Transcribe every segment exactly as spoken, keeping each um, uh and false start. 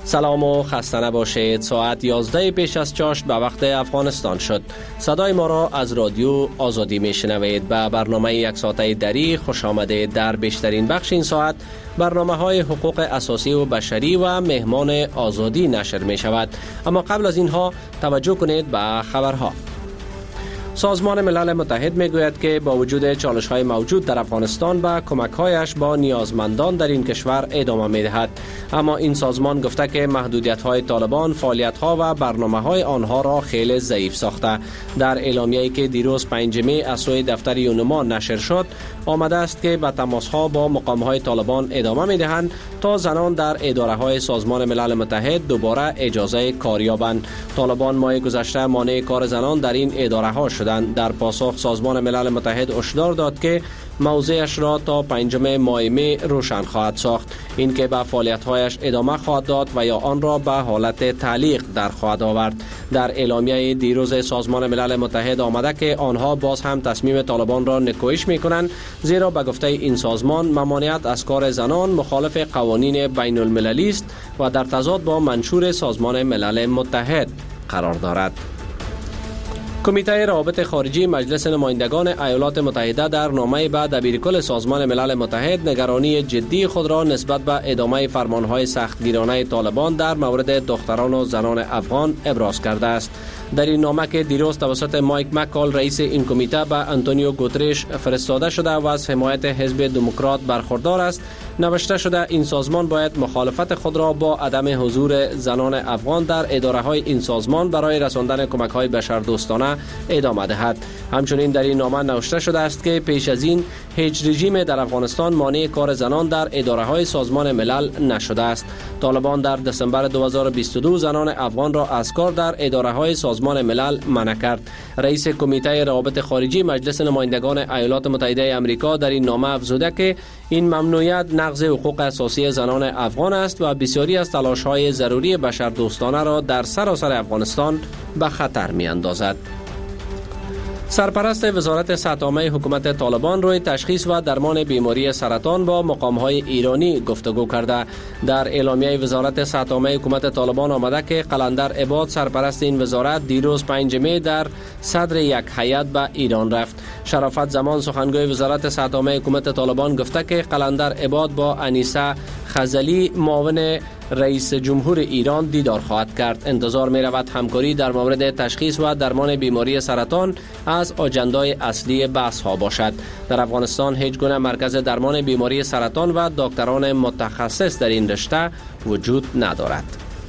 سلام و خسته نباشید. ساعت یازده پیش از چاشت به وقت افغانستان شد. صدای ما را از رادیو آزادی میشنوید. به برنامه یک ساعته دری خوش آمدید. در بیشترین بخش این ساعت برنامه های حقوق اساسی و بشری و مهمان آزادی نشر می شود. اما قبل از اینها توجه کنید به خبرها. سازمان ملل متحد می گوید که با وجود چالش های موجود در افغانستان به کمک هایش با نیازمندان در این کشور ادامه می دهد. اما این سازمان گفته که محدودیت های طالبان فعالیت ها و برنامه های آنها را خیلی ضعیف ساخته. در اعلامیه‌ای که دیروز پنجم می از سوی دفتر یونما نشر شد آمده است که به تماس ها با مقام های طالبان ادامه می دهند تا زنان در اداره های سازمان ملل متحد دوباره اجازه کار یابند. طالبان ماه گذشته مانع کار زنان در این اداره ها شدند. در پاسخ سازمان ملل متحد هشدار داد که موضعش را تا پنجم ماه می روشن خواهد ساخت. این که به فعالیت‌هایش ادامه خواهد داد و یا آن را به حالت تعلیق در خواهد آورد. در اعلامیه دیروز سازمان ملل متحد آمده که آنها باز هم تصمیم طالبان را نکوهش می‌کنند، زیرا به گفته این سازمان ممانعت از کار زنان مخالف قوانین بین المللی است و در تضاد با منشور سازمان ملل متحد قرار دارد. کمیته روابط خارجی مجلس نمایندگان ایالات متحده در نامه به دبیرکل سازمان ملل متحد نگرانی جدی خود را نسبت به ادامه فرمانهای سختگیرانه طالبان در مورد دختران و زنان افغان ابراز کرده است. در این نامه که دیروز توسط مایک مکال رئیس این کمیته به آنتونیو گوترش فرستاده شده و از حمایت حزب دموکرات برخوردار است، نوشته شده این سازمان باید مخالفت خود را با عدم حضور زنان افغان در اداره های این سازمان برای رساندن کمک های بشردوستانه ادامه دهد. همچنین در این نامه نوشته شده است که پیش از این هیچ رژیم در افغانستان مانع کار زنان در اداره های سازمان ملل نشده است. طالبان در دسامبر دو هزار و بیست و دو زنان افغان را از کار در اداره های سازمان ملل منع کرد. رئیس کمیته روابط خارجی مجلس نمایندگان ایالات متحده آمریکا در این نامه افزوده که این ممنوعیت نقض حقوق اساسی زنان افغان است و بسیاری از تلاش‌های ضروری بشردوستانه را در سراسر افغانستان به خطر می‌اندازد. سرپرست وزارت صحت‌عامه حکومت طالبان روی تشخیص و درمان بیماری سرطان با مقام‌های ایرانی گفتگو کرده. در اعلامیه وزارت صحت‌عامه حکومت طالبان آمده که قلندر عباد سرپرست این وزارت دیروز پنجم می در صدر یک هیئت به ایران رفت. شرافت زمان سخنگوی وزارت صحت‌عامه حکومت طالبان گفته که قلندر عباد با انیسه خزلی معاون رئیس جمهور ایران دیدار خواهد کرد. انتظار می رود همکاری در مورد تشخیص و درمان بیماری سرطان از آجندای اصلی بحث ها باشد. در افغانستان هیچ گونه مرکز درمان بیماری سرطان و دکتران متخصص در این رشته وجود ندارد.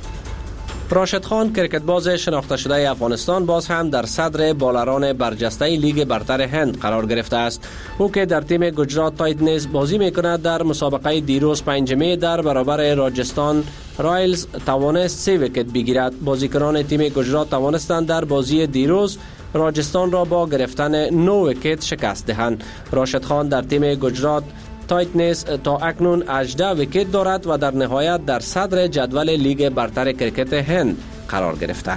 راشد خان کرکتباز شناخته شده افغانستان باز هم در صدر بالران برجسته لیگ برتر هند قرار گرفته است. او که در تیم گجرات تایتنز بازی میکند در مسابقه دیروز پنجم در برابر راجستان رایلز توانست سه ویکت بگیرد. بازیکنان تیم گجرات توانستند در بازی دیروز راجستان را با گرفتن نه ویکت شکست دهند. راشد خان در تیم گجرات تایتنز تا اکنون هجده ویکت دارد و در نهایت در صدر جدول لیگ برتر کرکت هند قرار گرفته.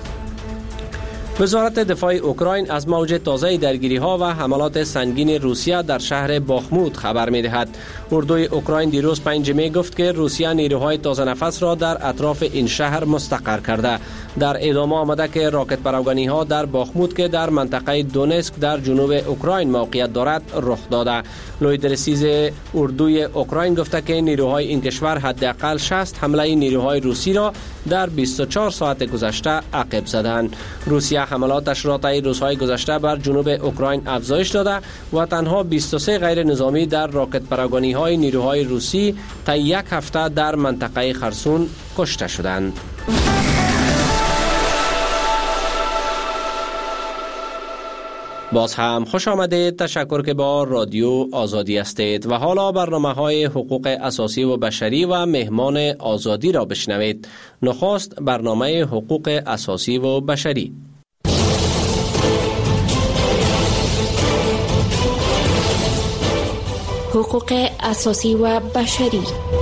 وزارت دفاع اوکراین از موج تازه درگیری ها و حملات سنگین روسیه در شهر باخموت خبر می دهد. اردوی اوکراین دیروز پنجم گفت که روسیه نیروهای تازه نفس را در اطراف این شهر مستقر کرده. در ادامه آمده که راکت پراگانی ها در باخموت که در منطقه دونسک در جنوب اوکراین موقعیت دارد رخ داده. لویدرسیز اردوی اوکراین گفته که نیروهای این کشور حداقل شصت حمله نیروهای روسی را در بیست و چهار ساعت گذشته عقب زدند. روسیه حملاتش را طی روزهای گذشته بر جنوب اوکراین افزایش داده و تنها بیست و سه غیر نظامی در راکت پراگانی های نیروهای روسی طی یک هفته در منطقه خرسون کشته شدند. باز هم خوش آمدید. تشکر که با رادیو آزادی هستید و حالا برنامه های حقوق اساسی و بشری و مهمان آزادی را بشنوید. نخست برنامه حقوق اساسی و بشری. حقوق اساسی و بشری.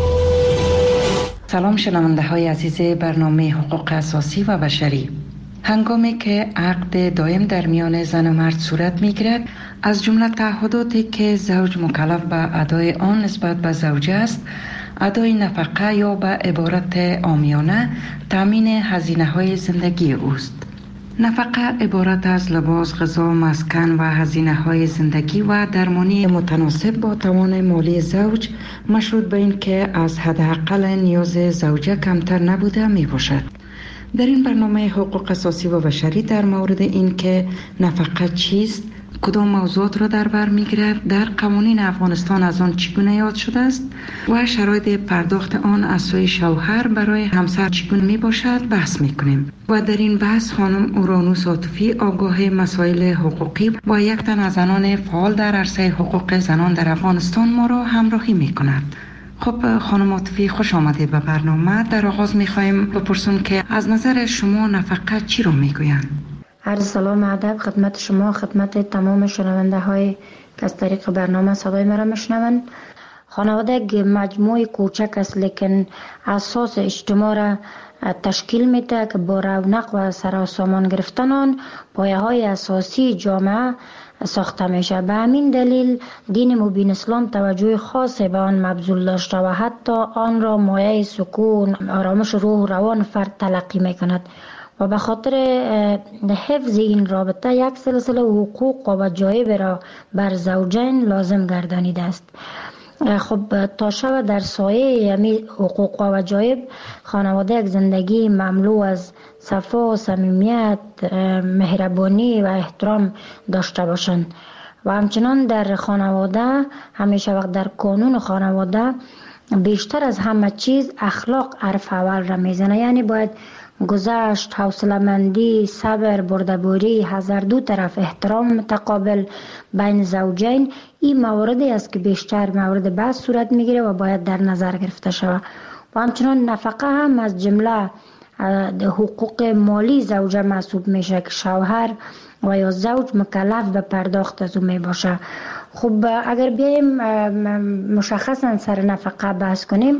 سلام شنونده های عزیز برنامه حقوق اساسی و بشری. هنگامی که عقد دائم در میان زن و مرد صورت می‌گیرد، از جمله تعهداتی که زوج مکلف به ادای آن نسبت به زوجه است، ادای نفقه یا به عبارت عامیانه تامین هزینه های زندگی اوست. نفقه عبارت از لباس، غذا، مسکن و هزینه های زندگی و درمانی متناسب با توان مالی زوج مشروط به این که از حداقل نیاز زوجه کمتر نبوده می باشد. در این برنامه حقوق اساسی و بشری در مورد این که نفقه چیست، کدام موضوعات را در بر می‌گیرد، در قوانین افغانستان از آن چگونه یاد شده است و شرایط پرداخت آن از سوی شوهر برای همسر چگونه میباشد بحث میکنیم. و در این بحث خانم اورانوس عاطفی، آگاه مسائل حقوقی و یک تن از زنان فعال در عرصه حقوق زنان در افغانستان ما را همراهی میکند. خب خانم عاطفی، خوش آمدید به برنامه. در آغاز میخوایم بپرسیم که از نظر شما نفقه چی را میگویند؟ عرض سلام ادب خدمت شما، خدمت تمام شنونده های که از طریق برنامه صدای مرا میشنوند. خانواده یک مجموعه کوچک است لیکن اساس اجتماع را تشکیل میده که با رونق و سراسامان گرفتن آن پایه های اساسی جامعه ساخته میشه. به همین دلیل دین مبین اسلام توجه خاصی به آن مبذول داشته و حتی آن را مایه سکون، آرامش روح و روان فرد تلقی میکند و به خاطر حفظ این رابطه یک سلسله حقوق و وجایب را بر زوجین لازم گردانیده است. خب تا شب در سایه همی حقوق و وجایب خانواده یک زندگی مملو از صفا، صمیمیت، مهربانی و احترام داشته باشند و همچنان در خانواده همیشه وقت در قانون خانواده بیشتر از همه چیز اخلاق حرف اول را میزنه. یعنی باید گذشت، حوصله‌مندی، صبر، بردباری، هر دو طرف احترام متقابل بین زوجین این مواردی است که بیشتر مورد بحث صورت میگیره و باید در نظر گرفته شود. و همچنان نفقه هم از جمله حقوق مالی زوجه محسوب میشه که شوهر و یا زوج مکلف به پرداخت از او می باشه. خب اگر بیایم مشخصا سر نفقه بحث کنیم،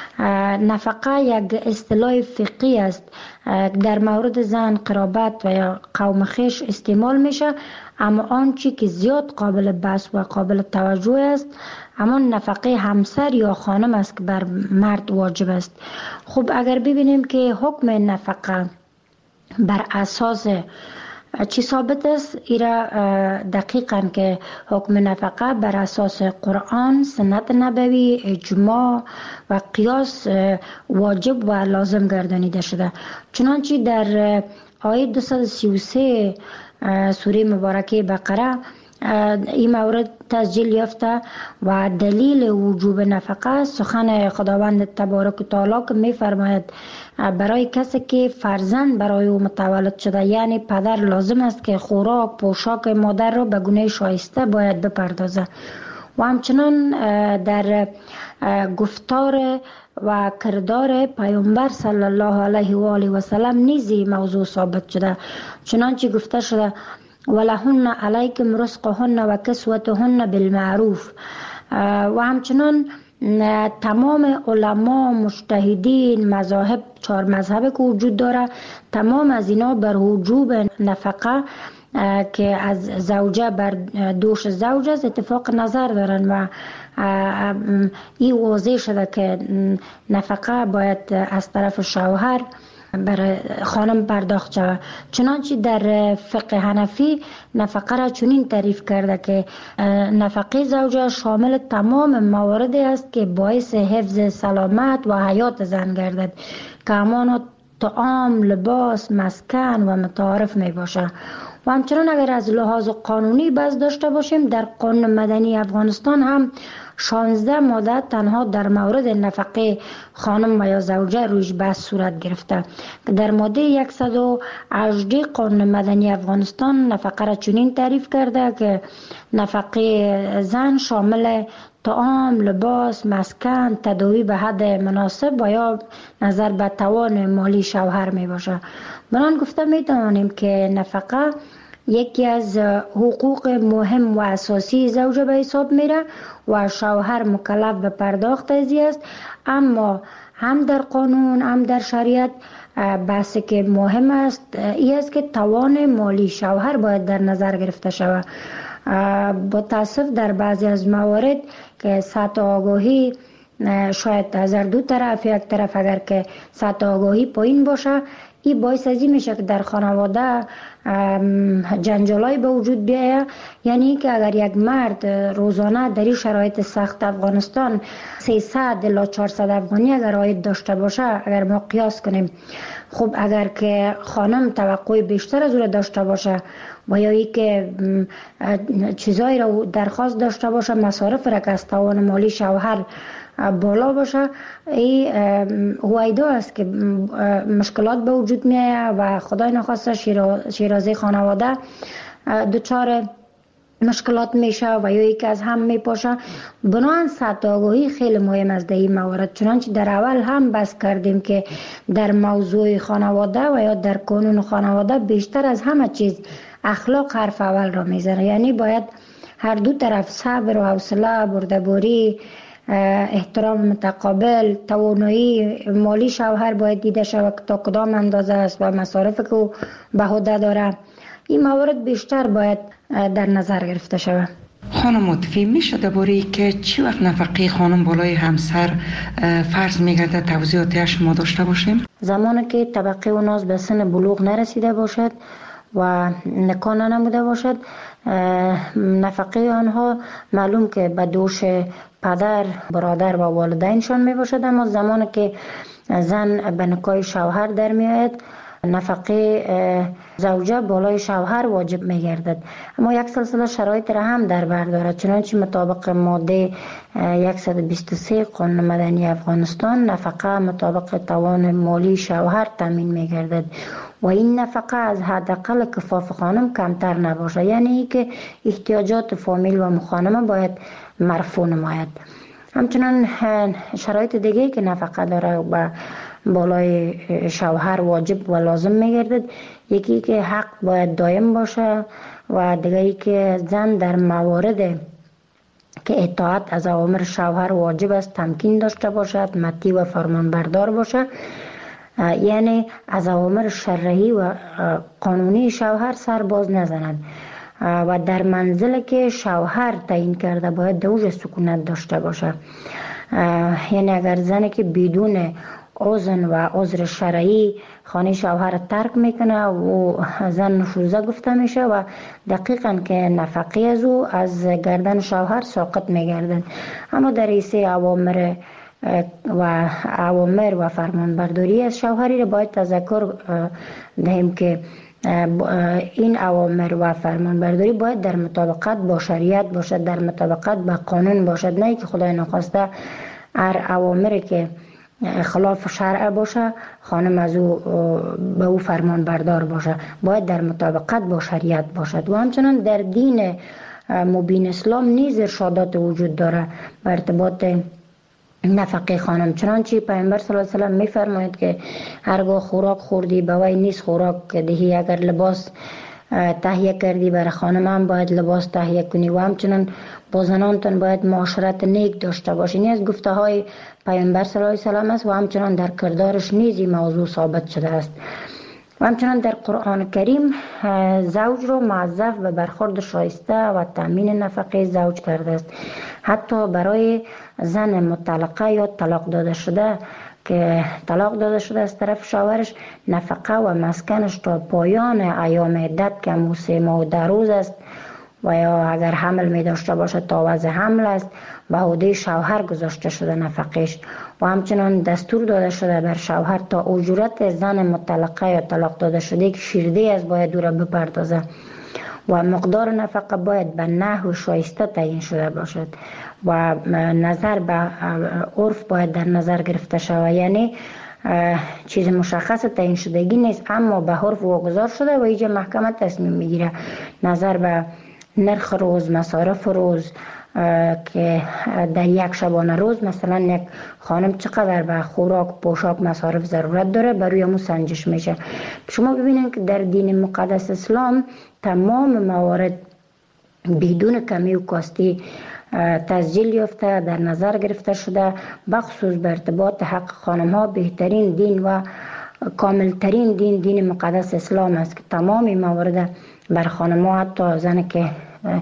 نفقه یک اصطلاح فقهی است در مورد زن، قرابت و یا قوم خویش استعمال میشه، اما آنچه که زیاد قابل بحث و قابل توجه است همان نفقه همسر یا خانم است که بر مرد واجب است. خب اگر ببینیم که حکم نفقه بر اساس چی ثابت است، ایرا دقیقاً که حکم نفقه بر اساس قرآن، سنت نبوی، اجماع و قیاس واجب و لازم گردانیده شده. چنانچه در آیه دویست و سی و سه سوره مبارکه بقره این مورد تسجیل یافته و دلیل وجوب نفقه سخن خداوند تبارک و تعالی که می فرماید برای کسی که فرزند برای او متولد شده، یعنی پدر لازم است که خوراک، پوشاک مادر را به گونه شایسته باید بپردازه. و همچنان در گفتار و کردار پیامبر صلی الله علیه و آله و سلم نیز موضوع ثابت شده. چنانچه گفته شده ولهن علیکم رزقهن و کسوتهن بالمعروف. و همچنان تمام علما، مجتهدین، مذاهب، چهار مذهب که وجود داره، تمام از اینا بر وجوب نفقه که از زوجه بر دوش زوج است اتفاق نظر دارن و این واضح شده که نفقه باید از طرف شوهر برای خانم پرداخت شود. چنانچه در فقه حنفی نفقه را چنین تعریف کرده که نفقه زوجه شامل تمام مواردی است که باعث حفظ سلامت و حیات زن گردد که همان طعام، لباس، مسکن و متعارف می باشه. و همچنان اگر از لحاظ قانونی بحث داشته باشیم، در قانون مدنی افغانستان هم شانزده ماده تنها در مورد نفقه خانم و یا زوجه رویش بحث صورت گرفته. در ماده صد و هجده قانون مدنی افغانستان نفقه را چنین تعریف کرده که نفقه زن شامل طعام، لباس، مسکن، تداوی به حد مناسب و یا نظر به توان مالی شوهر می باشه. بران گفته می توانیم که نفقه یکی از حقوق مهم و اساسی زوجه به حساب میره و شوهر مکلف به پرداخت ازی است. اما هم در قانون هم در شریعت بحثی که مهم است این است که توان مالی شوهر باید در نظر گرفته شود. با تاسف در بعضی از موارد که سطح آگاهی شاید از دو طرف، یک طرف اگر که سطح آگاهی پایین باشه، این باعث ازی میشه که در خانواده جنجالای به وجود بیاید. یعنی که اگر یک مرد روزانه در این شرایط سخت افغانستان سیصد الی چهارصد افغانی اگر عاید داشته باشه، اگر ما قیاس کنیم، خب اگر که خانم توقع بیشتر از او داشته باشه و یا ای که چیزایی را درخواست داشته باشه، مصارف را که از توان مالی شوهر بالا باشه، این هویدا است که مشکلات به وجود می آید و خدای نخواسته شیرازه خانواده دچار مشکلات میشه و یا یکی از هم میپاشه. بنابراین سطح آگاهی خیلی مهم است در این موارد. چنانچه در اول هم بحث کردیم که در موضوع خانواده و یا در قانون خانواده بیشتر از همه چیز اخلاق حرف اول را میزنه. یعنی باید هر دو طرف صبر و حوصله، بردباری، احترام متقابل، توانایی مالی شوهر باید دیده شود که تا کدام اندازه است و مصارف که او به عهده داره. این موارد بیشتر باید در نظر گرفته شود. خانم مطفی، میشه درباره که چی وقت نفقه خانم بالای همسر فرض میگرده توضیحاتی شما داشته باشیم؟ زمانی که طبقه و ناز به سن بلوغ نرسیده باشد و نکاح نموده باشد، نفقه آنها معلوم که به دوش پدر، برادر و والدینشان می باشد، اما زمانی که زن به نکاح شوهر در می آید، نفقه زوجه بالای شوهر واجب می گردد. اما یک سلسله شرایط را هم در بر دارد. چنانچه مطابق ماده صد و بیست و سه قانون مدنی افغانستان، نفقه مطابق توان مالی شوهر تامین می گردد و این نفقه از حداقل کفاف خانم کمتر نباشه. یعنی که احتیاجات فامیل و مخانمه باید مرفوع نماید. همچنان شرایط دیگه که نفقه داره و بالای شوهر واجب و لازم میگردد، یکی که حق باید دائم باشه و دیگری که زن در موارد که اطاعت از اوامر شوهر واجب است تمکین داشته باشد، مطیع و فرمانبردار باشه. یعنی از اوامر شرعی و قانونی شوهر سر باز نزند و در منزل که شوهر تعیین کرده باید دوج سکونت داشته باشه. یعنی اگر زنی که بدون اذن و عذر شرعی خانه شوهر ترک میکنه و زن نشوزه گفته میشه و دقیقاً که نفقه از او از گردن شوهر ساقط میگردن. اما در ایسه اوامر و اوامر و فرمانبرداری از شوهری را باید تذکر دهیم که این اوامر و فرمانبرداری باید در مطابقت با شریعت باشد، در مطابقت با قانون باشد، نه که خدای نخواسته هر اوامری که خلاف شرع باشه خانم از او به او فرمان بردار باشه. باید در مطابقت با شریعت باشد. و همچنان در دین مبین اسلام نیز ارشادات وجود داره به ارتباط نفقه خانم. چنانچه پیامبر صلی الله علیه و سلم میفرماید که هرگاه خوراک خوردی به وی نیست خوراک دهی، اگر لباس تهیه کردی برای خانم هم باید لباس تهیه کنی و همچنان با زنانتان باید معاشرت نیک داشته باشین. از گفته های پیامبر صلی الله علیه و سلم است و همچنان در کردارش نیز این موضوع ثابت شده است. و همچنان در قرآن کریم زوج را موظف به برخورد شایسته و تامین نفقه زوج کرده است. حتی برای زن مطلقه یا طلاق داده شده که طلاق داده شده از طرف شوهرش، نفقه و مسکنش تا پایان ایام عدت که همون سه ماه و ده روز است و یا اگر حمل می داشته باشه تا وضع حمل است به عهده شوهر گذاشته شده نفقش. و همچنان دستور داده شده بر شوهر تا اجورت زن مطلقه یا طلاق داده شده که شیرده از باید او را بپردازه و مقدار نفقه باید به نحو شایسته تعیین شده باشد و نظر به عرف باید در نظر گرفته شود. یعنی چیز مشخص تعیین شدگی نیست اما به عرف واگذار شده و اینجا محکمه تصمیم میگیره نظر به نرخ روز، مصارف روز که در یک شبانه روز مثلا یک خانم چقدر به خوراک، پوشاک، مصارف ضرورت داره بروی همون سنجش میشه. شما ببینید که در دین مقدس اسلام تمام موارد بدون کمی و کاستی تسجیل یافته در نظر گرفته شده. بخصوص به ارتباط حق خانم ها بهترین دین و کاملترین دین دین مقدس اسلام است که تمام موارد بر خانم ها، حتی زن که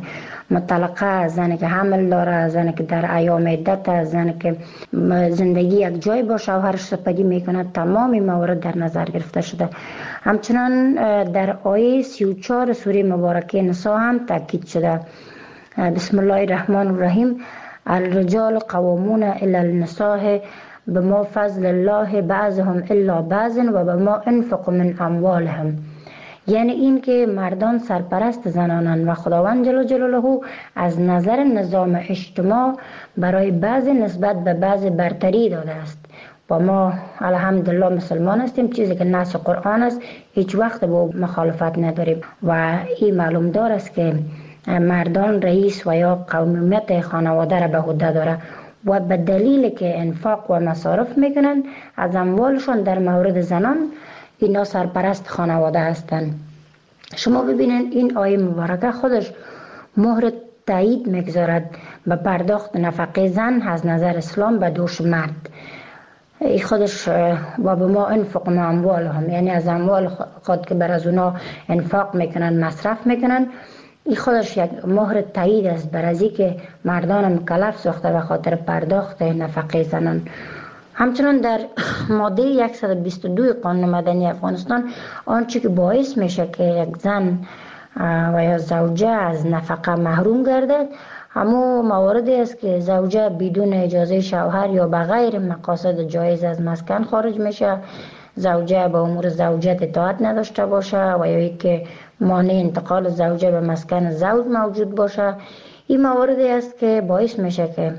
مطلقه، زنی که حمل داره، زنی که در ایام عدت، زنی که زندگی یک جای با شوهرش سپری میکنه، تمام موارد در نظر گرفته شده. همچنان در آیه سی و چهار سوره مبارکه نساء هم تاکید شده. بسم الله الرحمن الرحیم: الرجال قوامون الی النساء بما فضل الله بعضهم الا بعض و بما انفقوا من اموالهم. یعنی این که مردان سرپرست زنانند و خداوند جل جلاله از نظر نظام اجتماع برای بعضی نسبت به بعضی برتری داده است. و ما الحمدلله مسلمان هستیم، چیزی که نص قرآن است هیچ وقت با مخالفت نداریم و این معلوم دار است که مردان رئیس و یا قومیت خانواده را به عهده داره و به دلیل که انفاق و مصارف میکنن از اموالشون در مورد زنان اینا سرپرست خانواده هستند. شما ببینید این آیه مبارکه خودش مهر تایید میگذارد به پرداخت نفقه زن از نظر اسلام به دوش مرد. این خودش و به ما انفقنا اموالهم، یعنی از اموال خود که بر از اونا انفاق میکنن مصرف میکنن، این خودش یک مهر تایید است بر از که مردان مکلف ساخته به خاطر پرداخت نفقه زنان. همچنان در ماده صد و بیست و دو قانون مدنی افغانستان آنچه که باعث میشه که یک زن و یا زوجه از نفقه محروم گردد همو مواردی است که زوجه بدون اجازه شوهر یا بغیر مقاصد جایز از مسکن خارج میشه، زوجه به امور زوجت اطاعت نداشته باشه و یا که مانع انتقال زوجه به مسکن زوج موجود باشه. این مواردی است که باعث میشه که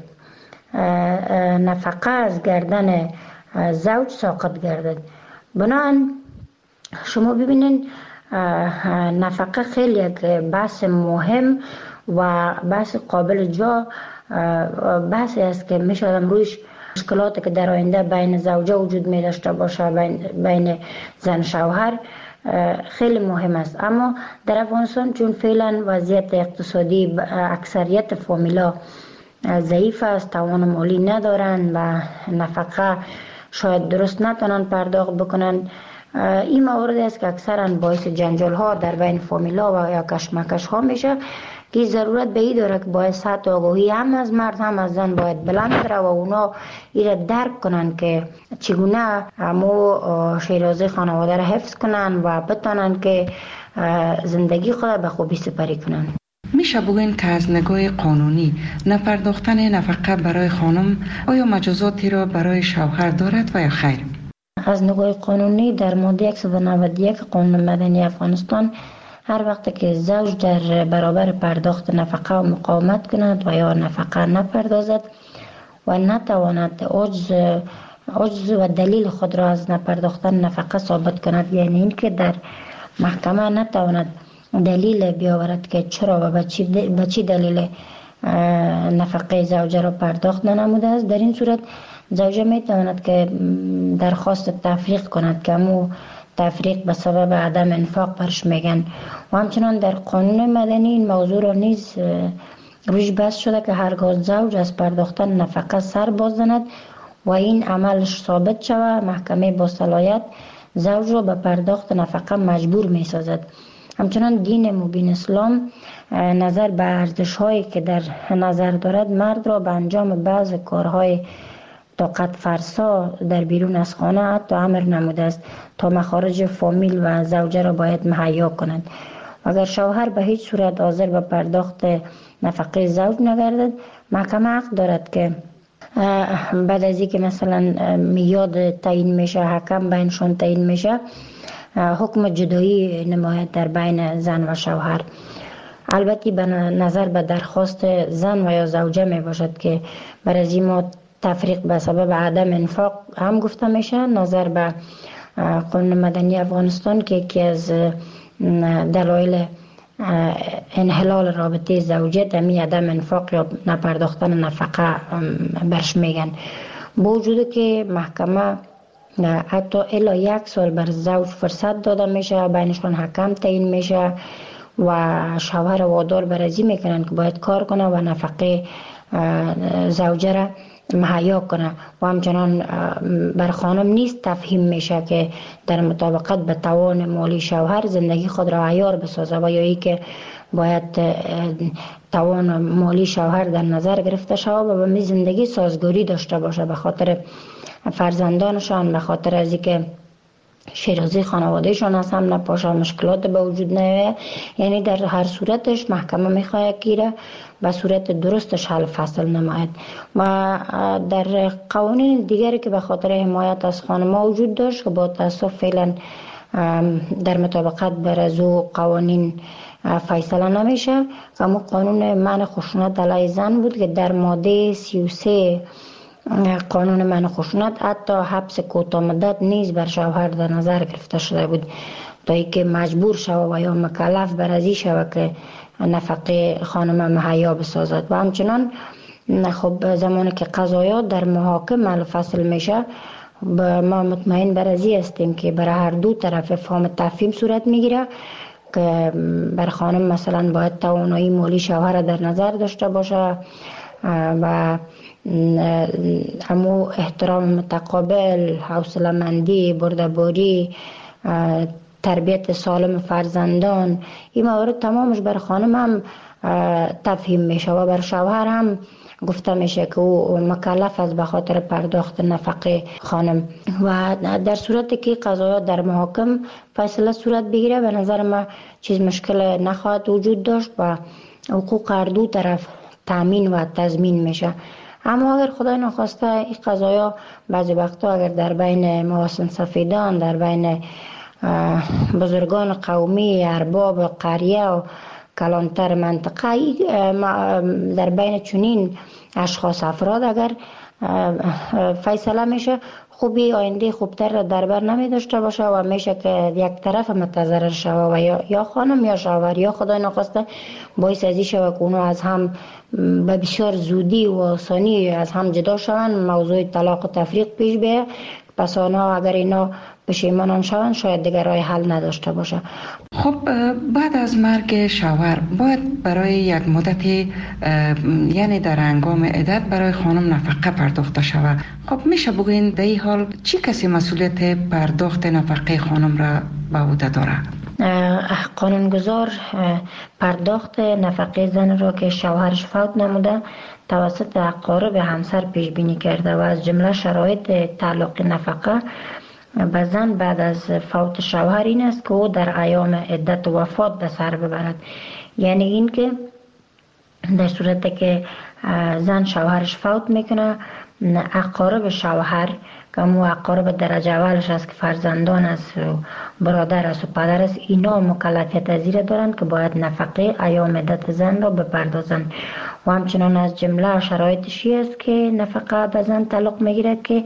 نفقه از گردن زوج ساقط گردد. بنابراین شما ببینید نفقه خیلی یک بحث مهم و بحث قابل جا بحثی است که میشه رویش مشکلاتی که در آینده بین زوجه وجود می داشته باشه، بین, بین زن شوهر خیلی مهم است. اما در افغانستان چون فعلا وضعیت اقتصادی اکثریت فامیلا ضعیف است، توان مالی ندارن و نفقه شاید درست نتونن پرداخت بکنن، این موارد است که اکثرا باعث جنجال ها در بین فامیلا و یا کشمکش ها میشه که ضرورت به این داره که باید سطح آگاهی هم از مرد هم از زن باید بلند بره و اونا این درک کنن که چگونه همو شیرازه خانواده را حفظ کنن و بتونن که زندگی خود به خوبی سپری کنن. میشه بگوین که از نگاه قانونی نپرداختن نفقه برای خانم آیا مجازاتی را برای شوهر دارد و یا خیر؟ از نگاه قانونی در ماده صد و نود و یک قانون مدنی افغانستان هر وقت که زوج در برابر پرداخت نفقه و مقاومت کند و یا نفقه نپردازد و نتواند عجز عجز و دلیل خود را از نپرداختن نفقه ثابت کند، یعنی اینکه در محکمه نتواند دلیل بیاورد که چرا و به چی دلیل نفقه زوجه را پرداخت ننموده است، در این صورت زوجه می تواند که درخواست تفریق کند که همو تفریق به سبب عدم انفاق برش میگن. و همچنان در قانون مدنی این موضوع را نیز روش بحث شده که هرگاه زوج از پرداختن نفقه سر باز زند و این عملش ثابت شود، محکمه با صلاحیت زوج را به پرداخت نفقه مجبور می سازد. همچنان دین مبین اسلام نظر به ارزش هایی که در نظر دارد مرد را به انجام بعض کارهای طاقت فرسا در بیرون از خانه حتی امر نموده است تا مخارج فامیل و زوجه را باید مهیا کنند. اگر شوهر به هیچ صورت حاضر به پرداخت نفقه زوج نگردد، محکمه حق دارد که بعد از اینکه مثلا میاد تعیین میشه، حکم بینشون تعیین میشه، حکم جدایی نماید در بین زن و شوهر. البته به نظر به درخواست زن و یا زوجه می باشد که برای از ما تفریق به سبب عدم انفاق هم گفته میشه. نظر به قانون مدنی افغانستان که یکی از دلایل انحلال رابطه زوجیت همی عدم انفاق یا نپرداختن نفقه برش میگن. با وجود که محکمه حتی الا یک سال بر زوج فرصت داده میشه، بینشون حکم تعیین میشه و شوهر وادار برازی میکنن که باید کار کنه و نفقه زوجه را مهیا کنه و همچنان بر خانم نیست تفهیم میشه که در مطابقت به توان مالی شوهر زندگی خود را عیار بسازه و یا ای که باید توان مالی شوهر در نظر گرفته شود و به زندگی سازگاری داشته باشه، به خاطر فرزندانشان، به خاطر از اینکه شیرازی خانوادهشان از هم نپاشه، مشکلات به وجود نیاید. یعنی در هر صورتش محکمه میخواد که به صورت درستش حل فصل نماید. و در قوانین دیگری که به خاطر حمایت از خانم‌ها وجود داشت که با تاسف فعلا در مطابقت بر از او قوانین فیصله نمیشه، اما قانون منع خشونت علیه زن بود که در ماده سی و سه قانون منع خشونت حتی حبس کوتاه مدت نیز بر شوهر در نظر گرفته شده بود تا اینکه مجبور شود و یا مکلف بر ازی شود که نفقه خانم مهیا بسازد. و همچنان خب زمانی که قضایا در محاکمه حل فصل میشه، ما مطمئن بر ازی هستیم که برای هر دو طرف فهم تفهیم صورت میگیره که بر خانم مثلا باید توانایی مالی شوهر در نظر داشته باشه و همو احترام متقابل، حوصله مندی، بردباری، تربیت سالم فرزندان، این موارد تمامش بر خانم هم تفهیم میشه و بر شوهر هم گفته میشه که او مکلف است به خاطر پرداخت نفقه خانم. و در صورتی که قضایا در محاکم فیصله صورت بگیره، به نظر ما چیز مشکل نخواهد وجود داشت و حقوق هر دو طرف تامین و تضمین میشه. اما اگر خدای نخواسته این قضایا بعضی وقتا اگر در بین مواسم سفیدان، در بین بزرگان قومی، ارباب قریه و کلانتر منطقه، در بین چنین اشخاص افراد اگر فیصله میشه، خوبی آینده خوبتر را در بر نمی داشته باشه و میشه که یک طرف متضرر شوه و یا, یا خانم یا شوهر یا خدای نخواسته باعث ازی شوه که اونو از هم به بسیار زودی و آسانی از هم جدا شوند، موضوع طلاق و تفریق پیش بیه. پس آنها اگر اینا پشیمان شوند شاید دیگر راه حل نداشته باشه. خب بعد از مرگ شوهر باید برای یک مدتی یعنی در هنگام عدت برای خانم نفقه پرداخته شود. خب میشه بگوین در این حال چی کسی مسئولیت پرداخت نفقه خانم را به عهده داره؟ قانونگذار پرداخت نفقه زن را که شوهرش فوت نموده توسط اقارب همسر پیش بینی کرده و از جمله شرایط تعلق نفقه به زن بعد از فوت شوهر این است که او در ایام عدت و وفات به سر ببرد. یعنی این که در صورتی که زن شوهرش فوت میکنه، اقارب شوهر که مو اقارب درجه اولش است که فرزندان است و برادر است و پدر است، اینا مکلفیت از زیر دارند که باید نفقه ایام عدت زن را بپردازند. و همچنان از جمله شرایطشی است که نفقه به زن تعلق میگیرد که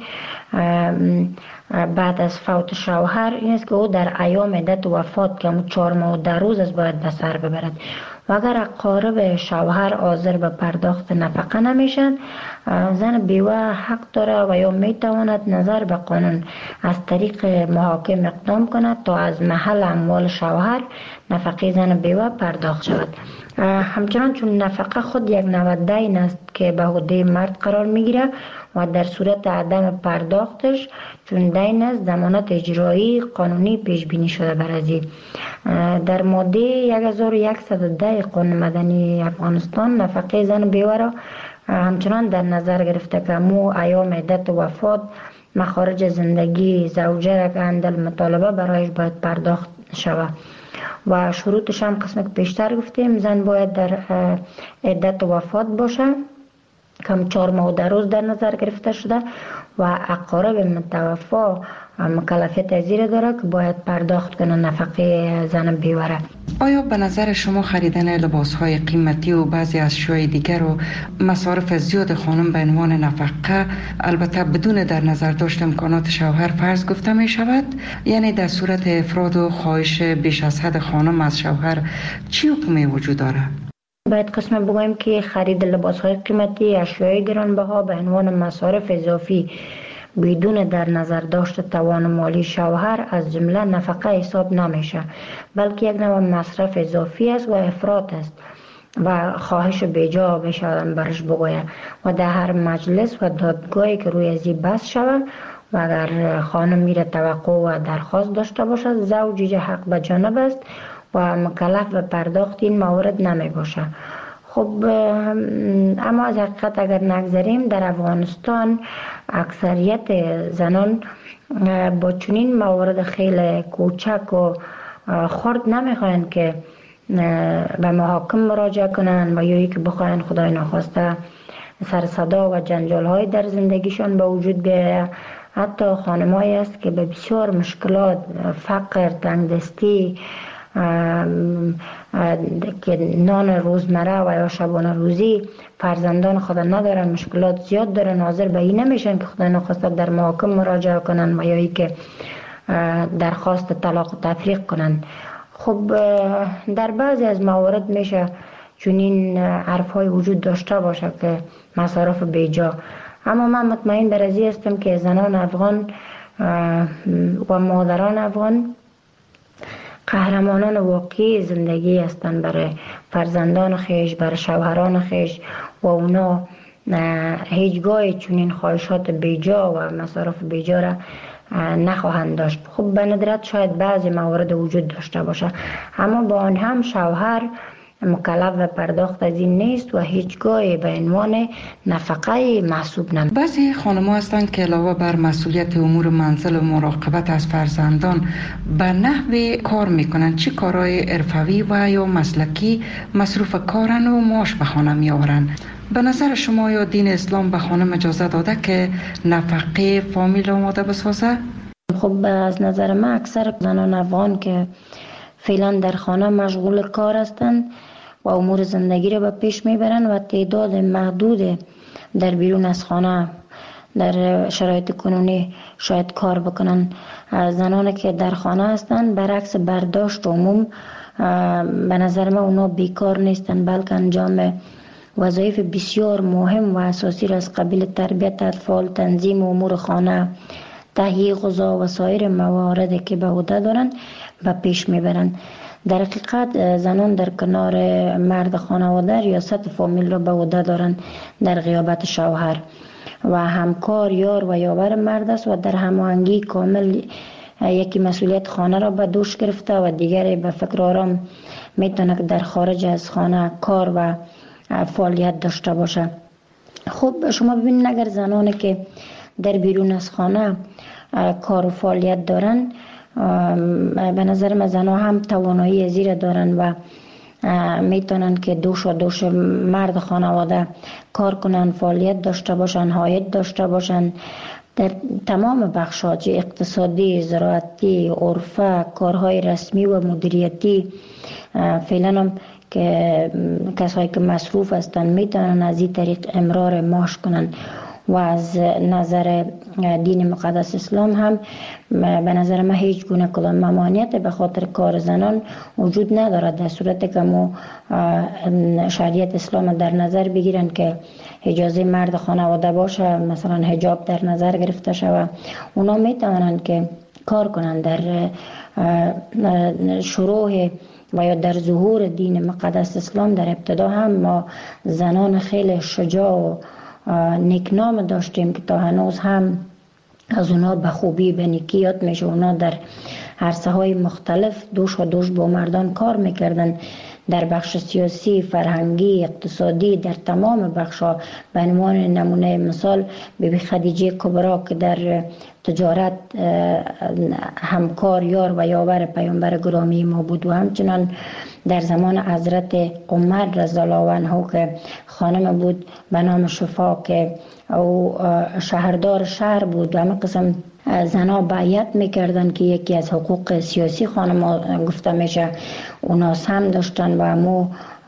بعد از فوت شوهر این است که او در ایام عدت وفات که همون چهار ماه و ده روز است باید به سر ببرد. و اگر اقارب شوهر حاضر به پرداخت نفقه نمیشن، زن بیوه حق داره و یا میتواند نظر به قانون از طریق محاکم اقدام کند تا از محل اموال شوهر نفقه زن بیوه پرداخت شود. همچنان چون نفقه خود یک نوع دین است که به عهده مرد قرار میگیره و در صورت عدم پرداختش چون دین است ضمانت اجرایی قانونی پیش بینی شده بر ازی. در ماده هزار و صد و ده قانون مدنی افغانستان نفقه زن بیوه را همچنان در نظر گرفته که مو ایام عدت وفات مخارج زندگی زوجه را که اندل مطالبه برایش باید پرداخت شود و شروطش هم قسم که پیشتر گفتیم زن باید در عدت وفات باشه کم چهار ماه و ده روز در نظر گرفته شده و اقارب متوفا مکلفیت از زیر داره که باید پرداخت کنه نفقه زن بیوره. آیا به نظر شما خریدن لباس‌های قیمتی و بعضی از اشیاء دیگر و مصارف زیاد خانم به عنوان نفقه البته بدون در نظر داشت امکانات شوهر فرض گفته می شود؟ یعنی در صورت افراد و خواهش بیش از حد خانم از شوهر چی حکمی وجود داره؟ باید قسم بگویم که خرید لباس‌های قیمتی، اشیاء گرانبها به عنوان مصارف اضافی بدون در نظر داشت توان مالی شوهر از جمله نفقه حساب نمیشه، بلکه یک نوع مصرف اضافی است و افراط است و خواهش بیجا بشه برش بگویه و در هر مجلس و دادگاهی که روی ازی بس شود و اگر خانم میره توقع و درخواست داشته باشد زوجی حق به جانب است و مکلف به پرداخت این موارد نمی باشه. خب اما از حقیقت اگر نگذاریم در افغانستان اکثریت زنان با چنین موارد خیلی کوچک و خرد نمیخواین که به محاکم مراجعه کنن و یا که بخواین خدای ناخواسته سر صدا و جنجال های در زندگیشان به وجود بیاید. حتی خانمایی است که به بسیار مشکلات، فقر، تنگدستی، که نان روزمره و یا شبانه روزی فرزندان خود ندارن، مشکلات زیاد دارن، حاضر به این نمیشن که خدای ناخواسته در محاکم مراجعه کنن و یا ای که درخواست طلاق و تفریق کنن. خب در بعضی از موارد میشه چنین حرف های وجود داشته باشه که مصارف بیجا، اما من مطمئن بر ازی هستم که زنان افغان و مادران افغان قهرمانان واقعی زندگی هستند برای فرزندان خیش، برای شوهران خیش و اونا هیچگاه چنین خواهشات بیجا و مصارف بیجا را نخواهند داشت. خب به ندرت شاید بعضی موارد وجود داشته باشه، اما با آن هم شوهر مکلف و پرداخت از این نیست و هیچگاه به عنوان نفقه محسوب نمی. بعضی خانم‌ها هستند که علاوه بر مسئولیت امور منزل و مراقبت از فرزندان به نحو کار میکنن. چه کارهای حرفوی و یا مسلکی مصروف کارن و معاش به خانه میآورن؟ به نظر شما یا دین اسلام به خانم اجازه داده که نفقه فامیل آماده بسازه؟ خب از نظر من اکثر زنان افغان که فعلا در خانه مشغول کار هستند و امور زندگی را به پیش میبرند و تعداد محدود در بیرون از خانه در شرایط کنونی شاید کار بکنن. زنانی که در خانه هستند برعکس برداشت عموم به نظر من اونا بیکار نیستند، بلکه انجام وظایف بسیار مهم و اساسی را از قبیل تربیت اطفال، تنظیم امور خانه، تهیه غذا و سایر مواردی که به عهده دارند به پیش میبرند. در حقیقت زنان در کنار مرد خانواده ریاست فامیل را به عهده دارند در غیابت شوهر و همکار، یار و یاور مرد است و در هماهنگی کامل یکی مسئولیت خانه را به دوش گرفته و دیگری به فکر آرام میتونه در خارج از خانه کار و فعالیت داشته باشه. خب شما ببینید اگر زنانی که در بیرون از خانه کار و فعالیت دارن، به نظر من زنها هم توانایی زیر دارن و میتونن که دوش و دوش مرد خانواده کار کنن، فعالیت داشته باشن، عاید داشته باشن در تمام بخشات اقتصادی، زراعتی، عرفه، کارهای رسمی و مدیریتی. فعلا هم که کسایی که مصروف هستن میتونن از این طریق امرار معاش کنن و از نظر دین مقدس اسلام هم به نظر من هیچ گونه کدام ممانعت به خاطر کار زنان وجود ندارد، در صورتی که ما شریعت اسلام در نظر بگیرن که اجازه مرد خانواده باشه، مثلا حجاب در نظر گرفته شود، اونا میتونن که کار کنن. در شروع و یا در ظهور دین مقدس اسلام در ابتدا هم ما زنان خیلی شجاع و نیکنام داشتیم که تا هنوز هم از اونا به خوبی به نیکی یاد میشه. اونا در عرصه های مختلف دوش و دوش با مردان کار میکردن، در بخش سیاسی، فرهنگی، اقتصادی، در تمام بخشا. به عنوان نمونه مثال بیبی خدیجه کبرا که در تجارت همکار، یار و یاور پیامبر گرامی ما بود و همچنان در زمان حضرت عمر رضی الله عنه که خانم بود به نام شفا که او شهردار شهر بود و همه قسم زنها بیعت میکردن که یکی از حقوق سیاسی خانم گفته میشه اونا هم داشتن و همو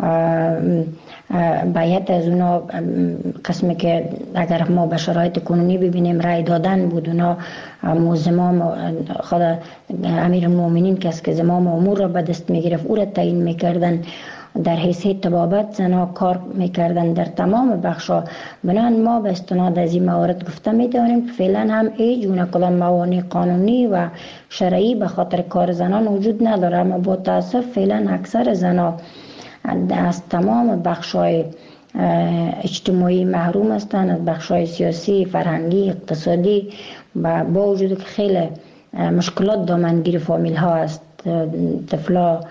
بیعت از اونا قسمی که اگر ما به شرایط کنونی ببینیم رای دادن بود. اونا زمام خود امیر المؤمنین کس که زمام امور را به دست میگرفت او را تعیین میکردن. در حیثیت طبابت زنها کار میکردن در تمام بخشا. بنان ما به استناد از این موارد گفته میتونیم که فعلا هم هیچ گونه کدام موانع قانونی و شرعی به خاطر کار زنان وجود نداره، اما با تاسف فعلا اکثر زنها از تمام بخشای اجتماعی محروم هستند، از بخشای سیاسی، فرهنگی، اقتصادی و با وجود که خیلی مشکلات دامنگیر فامیل ها است. طفلا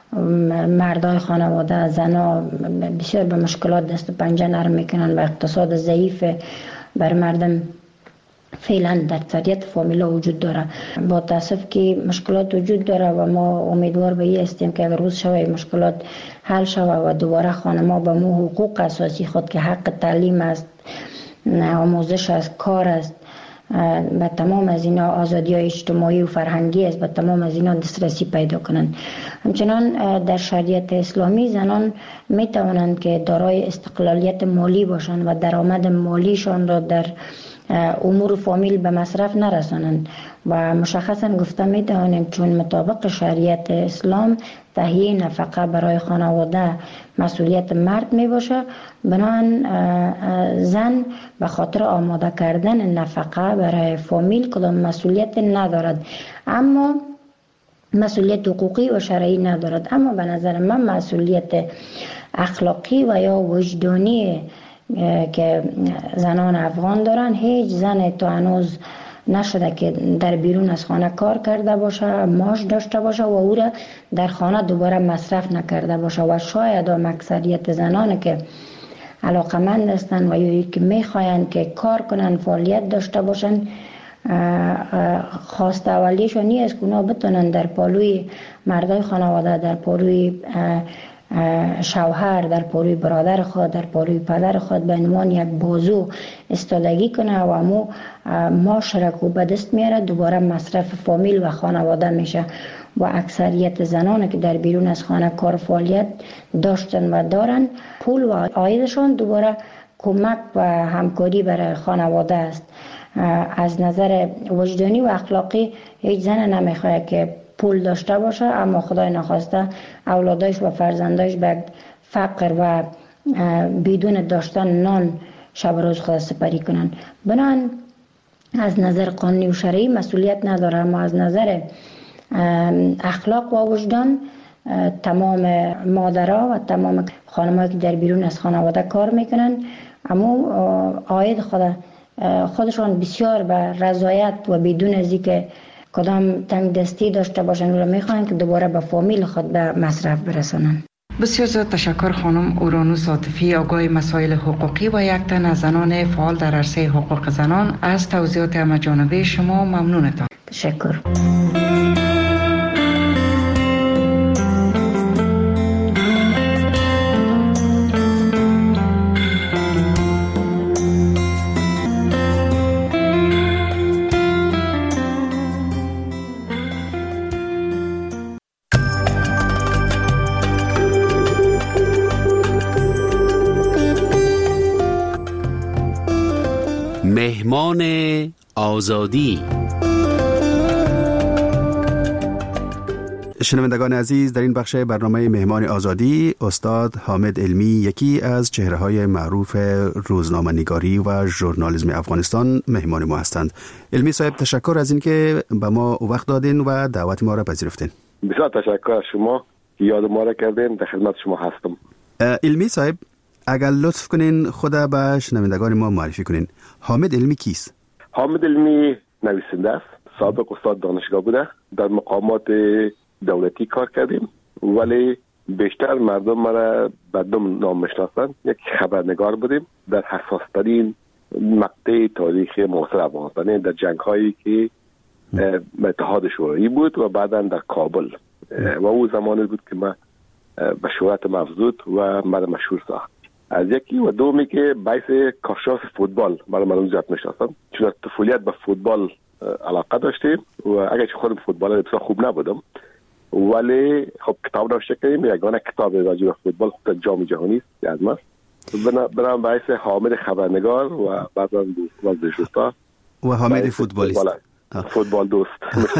مردای خانواده، زنا بسیار به مشکلات دست و پنجه نرم میکنن و اقتصاد ضعیف بر مردم فعلا در اکثریت فامیلا وجود داره. با تاسف که مشکلات وجود داره و ما امیدوار به این هستیم که اگر روز شوه مشکلات حل شوه و دوباره خانما به مو حقوق اساسی خود که حق تعلیم است، آموزش است، کار است، به تمام از اینا آزادی های اجتماعی و فرهنگی است، به تمام از اینا دسترسی پیدا کنند. همچنان در شریعت اسلامی زنان می توانند که دارای استقلالیت مالی باشند و درآمد مالیشان را در امور فامیل به مصرف نرسانند و مشخصا گفته می توانیم چون مطابق شریعت اسلام تهیه نفقه برای خانواده مسئولیت مرد می باشه، بنابراین زن به خاطر آماده کردن نفقه برای فامیل کدام مسئولیت ندارد، اما مسئولیت حقوقی و شرعی ندارد. اما به نظر من مسئولیت اخلاقی و یا وجدانی که زنان افغان دارن، هیچ زن تا هنوز نشده که در بیرون از خانه کار کرده باشه، معاش داشته باشه و او را در خانه دوباره مصرف نکرده باشه و شاید هم اکثریت زنان که علاقمند هستند و یا که میخواین که کار کنن، فعالیت داشته باشن، خواست اولیشون نیست که اونا بتونن در پالوی مردای خانواده، در پالوی شوهر، در پالوی برادر خود، در پالوی پدر خود به عنوان یک بازو استادگی کنه و مو معاشره کو به دست میاره، دوباره مصرف فامیل و خانواده میشه و اکثریت زنان که در بیرون از خانه کار فعالیت داشتن و دارن، پول و عایدشان دوباره کمک و همکاری برای خانواده است. از نظر وجدانی و اخلاقی هیچ زن نمیخواد که پول داشته باشه اما خدای نخواسته اولادایش و فرزندایش به فقر و بدون داشتن نان شب روز خود سپری کنن. بنان از نظر قانونی و شرعی مسئولیت نداره، اما از نظر اخلاق و وجدان تمام مادرها و تمام خانمایی که در بیرون از خانواده کار میکنن اما عاید خود خودشان بسیار به رضایت و بدون از اینکه کدام تنگ دستی داشته باشن و میخوان که دوباره به فامیل خود به مصرف برسانن. بسیار زیاد تشکر خانم اورانوس عاطفی، آگاه مسائل حقوقی و یک تن از زنان فعال در عرصه حقوق زنان. از توضیحات همه‌جانبه شما ممنونتان. تشکر. مهمان آزادی. شنوندگان عزیز، در این بخش برنامه مهمان آزادی استاد حامد علمی، یکی از چهره‌های معروف روزنامه‌نگاری و ژورنالیسم افغانستان، مهمان ما هستند. علمی صاحب، تشکر از اینکه به ما وقت دادین و دعوت ما را پذیرفتین. بسیار تشکر از شما، یاد ما را کردین، در خدمت شما هستم. علمی صاحب، اگر لطف کنین خود به شنوندگان ما معرفی کنین. حامد علمی کیست؟ حامد علمی نویسنده است، سابق استاد دانشگاه بوده، در مقامات دولتی کار کردیم ولی بیشتر مردم مرا به دو نام میشناسند. یک خبرنگار بودیم در حساسترین مقطع تاریخ معاصر افغانستان، در جنگ هایی که اتحاد شوروی بود و بعدا در کابل و او زمانی بود که من به شهرت مفزود و مرا مشهور ساخت. از یکی و دومی که باعث کاشف فوتبال مرا مردم زیاد میشناسند، چون از طفولیت به فوتبال علاقه داشتیم و اگرچه خودم فوتبال بسیار خوب نبودم ولی خب کتاب نوشته کردیم. یگانه کتاب راجع به فوتبال خب جام جهانی است از ما، برام باعث حامد خبرنگار و بعدا ورزشوستا و حامد فوتبالیست، فوتبال دوست.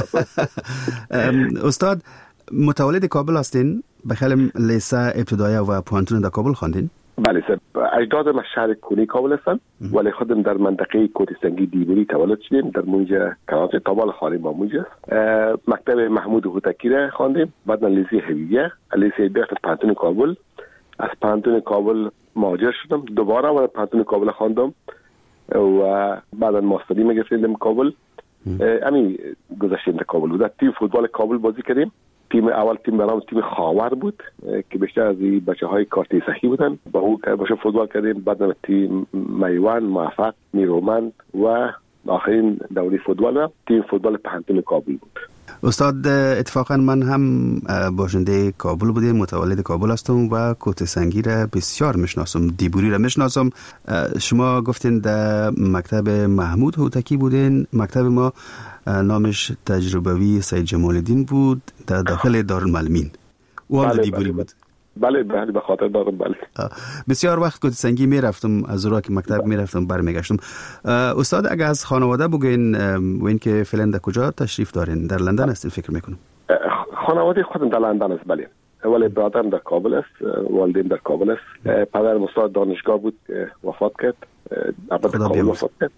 استاد متولد کابل هستین؟ بخیلی لیسه ابتدایی و پوانتون در کابل خواندین؟ بله سر، اجداد ما شهر کونی کابل هستن ولی خودم در منطقه کوتی سنگی دیوری تولد شدیم، در اونجا کلاس تابال خاری با اونجا مکتب محمود هوتکی را خواندیم، بعد لیسه حبیبیه، لیسه حبیبیه پانتون کابل. از پانتون کابل مهاجر شدم، دوباره و پانتون کابل خواندم و بعدا ماستری میگرفتیم کابل. همین گذشتیم در کابل بود، تیم فوتبال کابل بازی کردیم تیم اول تیم برام تیم خاور بود که بیشتر از این بچه های کارتی سخی بودن، با او باشه فوتبال کردیم. بعد تیم میوان، موفق، نیرومند و آخرین دوره فوتبال تیم فوتبال پهنتون کابل بود. استاد اتفاقا من هم باشنده کابل بودم، متولد کابل هستم و کوته سنگی را بسیار میشناسم، دیبوری را میشناسم. شما گفتین در مکتب محمود هوتکی بودین. مکتب ما نامش تجربوی سید جمال الدین بود در داخل دارالمعلمین. او هم دیبوری بود. بله بله به خاطر دارم. بله بسیار وقت کوته سنگی میرفتم، از اونجا که مکتب میرفتم برمیگشتم. استاد اگه از خانواده بگین و اینکه فعلا در کجا تشریف دارین؟ در لندن هستین فکر میکنم. خانواده خودم در لندن است. بله ولی برادرم در کابل است، والدین در کابل است. پدرم استاد دانشگاه بود، وفات کرد. البته کابل وفات کرد.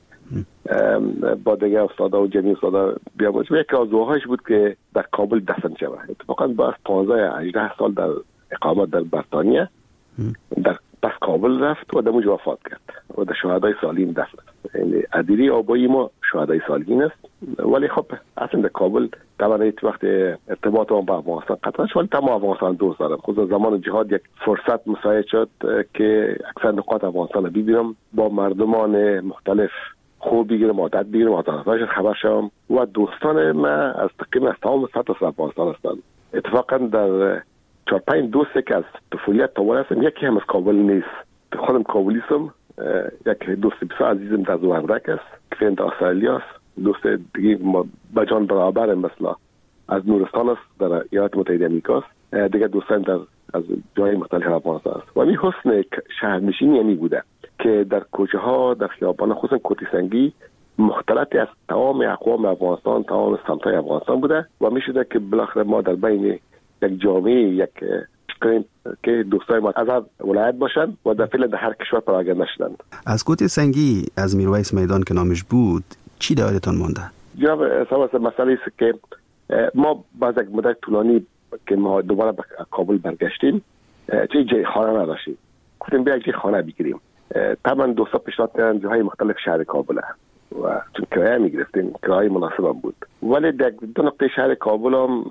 با دیگه استادا و جمعی استادا بیاموز. یکی از دوهایش بود که در کابل دفن شود. اتفاقا باز پانزده هجده سال در اقامت در بریتانیا در پس کابل رفت و در اونجا وفات کرد و در شهدای سالین دفن. یعنی ادیری آبایی ما شهدای سالین است. ولی خب اصلا در کابل طبعا هیچ وقت ارتباط ما با افغانستان قطعا شد، ولی تمام افغانستان دوست دارم. خصوصا زمان جهاد یک فرصت مساعد شد که اکثر نقاط افغانستان ببینم، با مردمان مختلف خوب بگیرم، عادت بگیرم، عادتهایش خبر شوم و دوستان ما از تقریبا از تمام سطح افغانستان هستند. اتفاقا در چهار پنج دوستی که از طفولیت تا ول هستم، یکی هم از کابل نیست. خودم کابلیستم. یک دوست بسیار عزیزم در زوهردک است که فعلا در استرالیا است. دوست دیگه با جان برابر مثلا از نورستان است، در ایالات متحده آمریکا است. دیگه دوستان در از جای مختلف افغانستان است. و این حسن شهرنشینی یعنی بوده که در کوچه ها، در خیابان، خصوصا کوته سنگی مختلطی از تمام اقوام افغانستان، تمام سمت‌های افغانستان بوده و میشده که بالاخره ما در بین یک جامعه، یک که دوستای ما از هر ولایت باشند و در فعلا در هر کشور پراگنده شدند. از کوته سنگی، از میرویس میدان که نامش بود، چی دایرتان مونده؟ جناب حساب مسئله است که ما بعد یک مدت طولانی که ما دوباره به کابل برگشتیم، چه جای خانه نداشتیم. گفتیم بیا یک جای خانه بگیریم. طبعا دوستا پیشنهاد کردن جاهای مختلف شهر کابل و چون کرایه میگرفتیم، کرایه مناسب هم بود. ولی در دو نقطه شهر کابل هم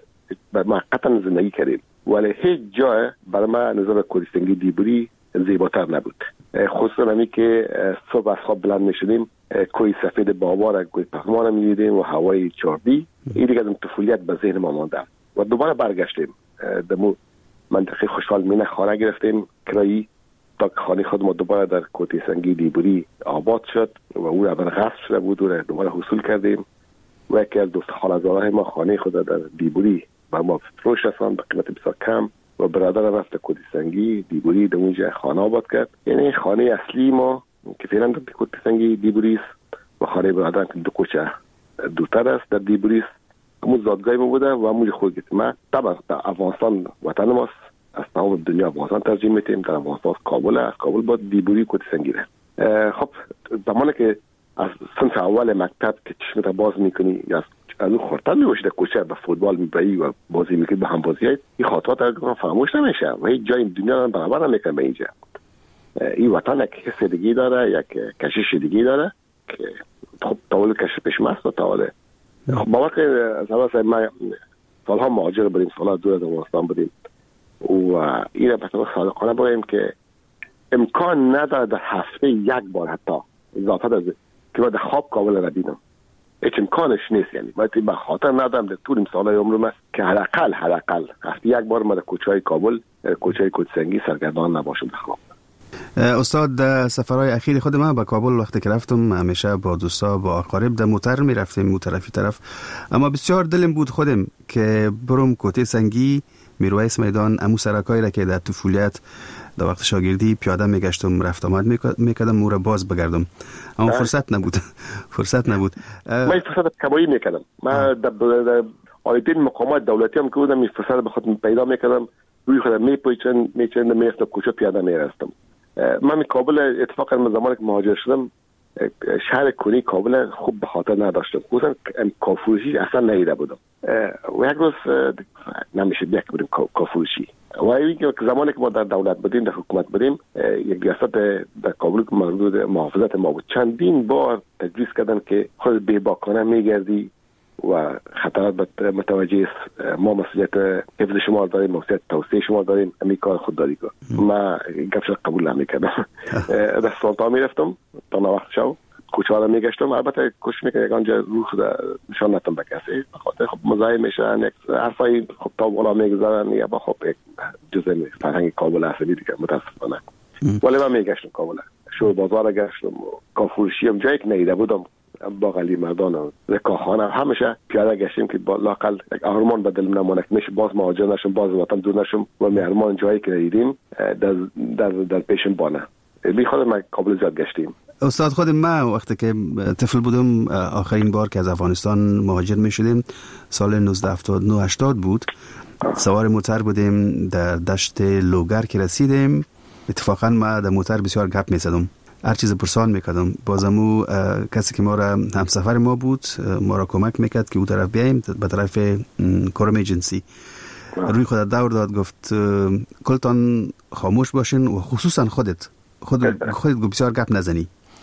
موقتا زندگی کردیم، ولی هیچ جای برای ما نظر کوته سنگی دیبوری زیباتر نبود. خصوصا همی که صبح از خواب بلند میشدیم، کوه سفید بابا، کوه پهلوان میدیدیم و هوای چاربی. این دیگه از طفولیت به ذهن ما مانده و دوباره برگشتیم. در منطقه خوشحال مینه خانه گرفتیم کرایی تا خانه خود ما دوباره در کوته سنگی دیبوری آباد شد و او اول غصب شده بود و دوباره حصول کردیم و یکی از دوست خاله‌زاده‌های ما خانه خود در دیبوری با ما فروش رساند به قیمت بسیار کم و برادر رفت کوته سنگی دیبوری در اونجا خانه آباد کرد. یعنی خانه اصلی ما که فعلا در کوته سنگی دیبوری است و خانه برادر که دو کوچه دورتر است در دیبوری است. همون زادگاه ما بوده و همون خود ما طبعا در افغانستان وطن ماست. از تمام دنیا افغانستان ترجیح میتیم. در افغانستان کابل است، کابل با دیبوری کوته سنگی ره. خب زمانی که از صنف اول مکتب که چشمت باز میکنی یا از اون خورتن میباشی در کوچه به فوتبال میبری و بازی میکنی به هم بازی های این خاطرات در فراموش نمیشه و هیچ جای دنیا برابر نمیکنه به اینجا. این وطن یک حس دیگی داره، یک کشش دیگی داره که خب طول کشش پیشمست و طوله. خب باور که از ما سالها مهاجر بودیم، سالها دور از افغانستان بودیم و این را به طور صادقانه بگیم که امکان نداره در هفته یک بار حتی اضافه از که من در خواب کابل را دیدم. هیچ امکانش نیست. یعنی باید به خاطر ندارم در طول سالهای عمرم که حداقل حداقل هفته یک بار من در کوچه‌های کابل، کوچه‌های کوته سنگی سرگردان نباشم در خواب. استاد در سفرهای اخیر خود من به کابل وقتی که رفتم همیشه با دوستا با اقارب در موتر می رفتیم اون طرفی طرف، اما بسیار دلم بود خودم که برم کوته سنگی، میرویس میدان، امو سرکایی را که در طفولیت در وقت شاگردی پیاده میگشتم رفت آمد میکردم او را باز بگردم، اما فرصت نبود. فرصت نبود. من فرصت کمایی میکردم. من در آیدین مقامات دولتی هم که بودم این فرصت به خود پیدا میکردم، روی خودم میپیچن میچن میرفتم کوچه پیاده میرفتم. من کابل اتفاقا من زمانی که مهاجر شدم شهر کنی کابل خوب به خاطر نداشتم، خصوصا کافروشی اصلا ندیده بودم و یک روز نمیشه بیاک بودیم کافروشی و این که زمانی که ما در دولت بودیم، در حکومت بودیم، یک ریاست در کابل که محافظت ما بود چندین بار تجویز کردن که خود بیباکانه میگردی و خطرات متوجه ما مسئولیت حفظ شما داریم، مسئولیت توسعه شما داریم، همین کار خود داری که ما گفت قبول نمیکردم. در سلطان میرفتم تا وقت شو کوچه رو میگشتم، البته کوشش میکنم یکانجا روح نشان ندم به کسی، بخاطر خب مزاحم میشن، یک حرفای خب تا بالا میگذارن یا با خب یک جزء فرهنگ کابل هست دیگه متاسفانه. ولی من میگشتم کابل، شو بازار گشتم، کافورشی هم جایی که نیده بودم، باقالی مردان و رکاخانه همیشه پیاده گشتیم که با لاقل یک آرمان به دلم نمونه که میشه باز مهاجر نشم، باز وطن دور نشم و مهرمان جایی که دیدیم در در در پیشم بانه. بی خود ما کابل زیاد گشتیم. استاد خود ما وقتی که طفل بودم آخرین بار که از افغانستان مهاجر می شدیم سال نوزده هفتاد و نه هشتاد بود، سوار موتر بودیم در دشت لوگر که رسیدیم. اتفاقا ما در موتر بسیار گپ می زدم، هر چیز پرسان میکردم. بازمو کسی که ما را همسفر ما بود ما را کمک میکرد که او طرف بیاییم به طرف کرم جنسی. روی خودت دور داد، گفت کلتان خاموش باشین و خصوصا خودت خودت خودت بسیار گپ نزنی.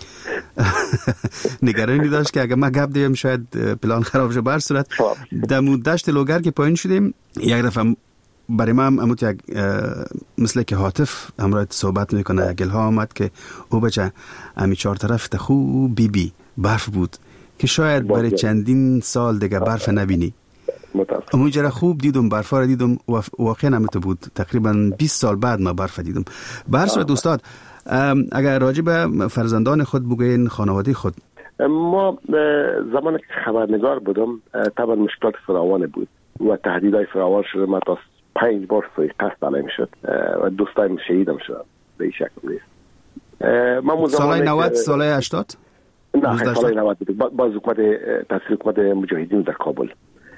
نگرانی داشت که اگه ما گپ دیم شاید پلان خراب شه. بر صورت در دشت لوگر که پایین شدیم یک دفعه برای ما هم اموت یک مثل که حاطف همراه صحبت میکنه، یک الهام آمد که او بچه امی چهار طرف تخو بی بی برف بود که شاید برای چندین سال دیگه برف نبینی. اما جره خوب دیدم، برف را دیدم، واقعا نمیتو بود. تقریبا بیست سال بعد ما برف دیدم. به هر صورت استاد اگر راجع به فرزندان خود بگوین، خانواده خود. ما زمان که خبرنگار بودم طبعا مشکلات فراوان بود و تهدیدهای فراوان شده. ما تا پنج بار سوی قصد علیم شد و دوستایم شهیدم شدن به این شکل نیست. سالهای نود، سالهای هشتاد؟ نه سالهای نود بود. باز حکومت تحصیل حکومت مجاهدین در کابل.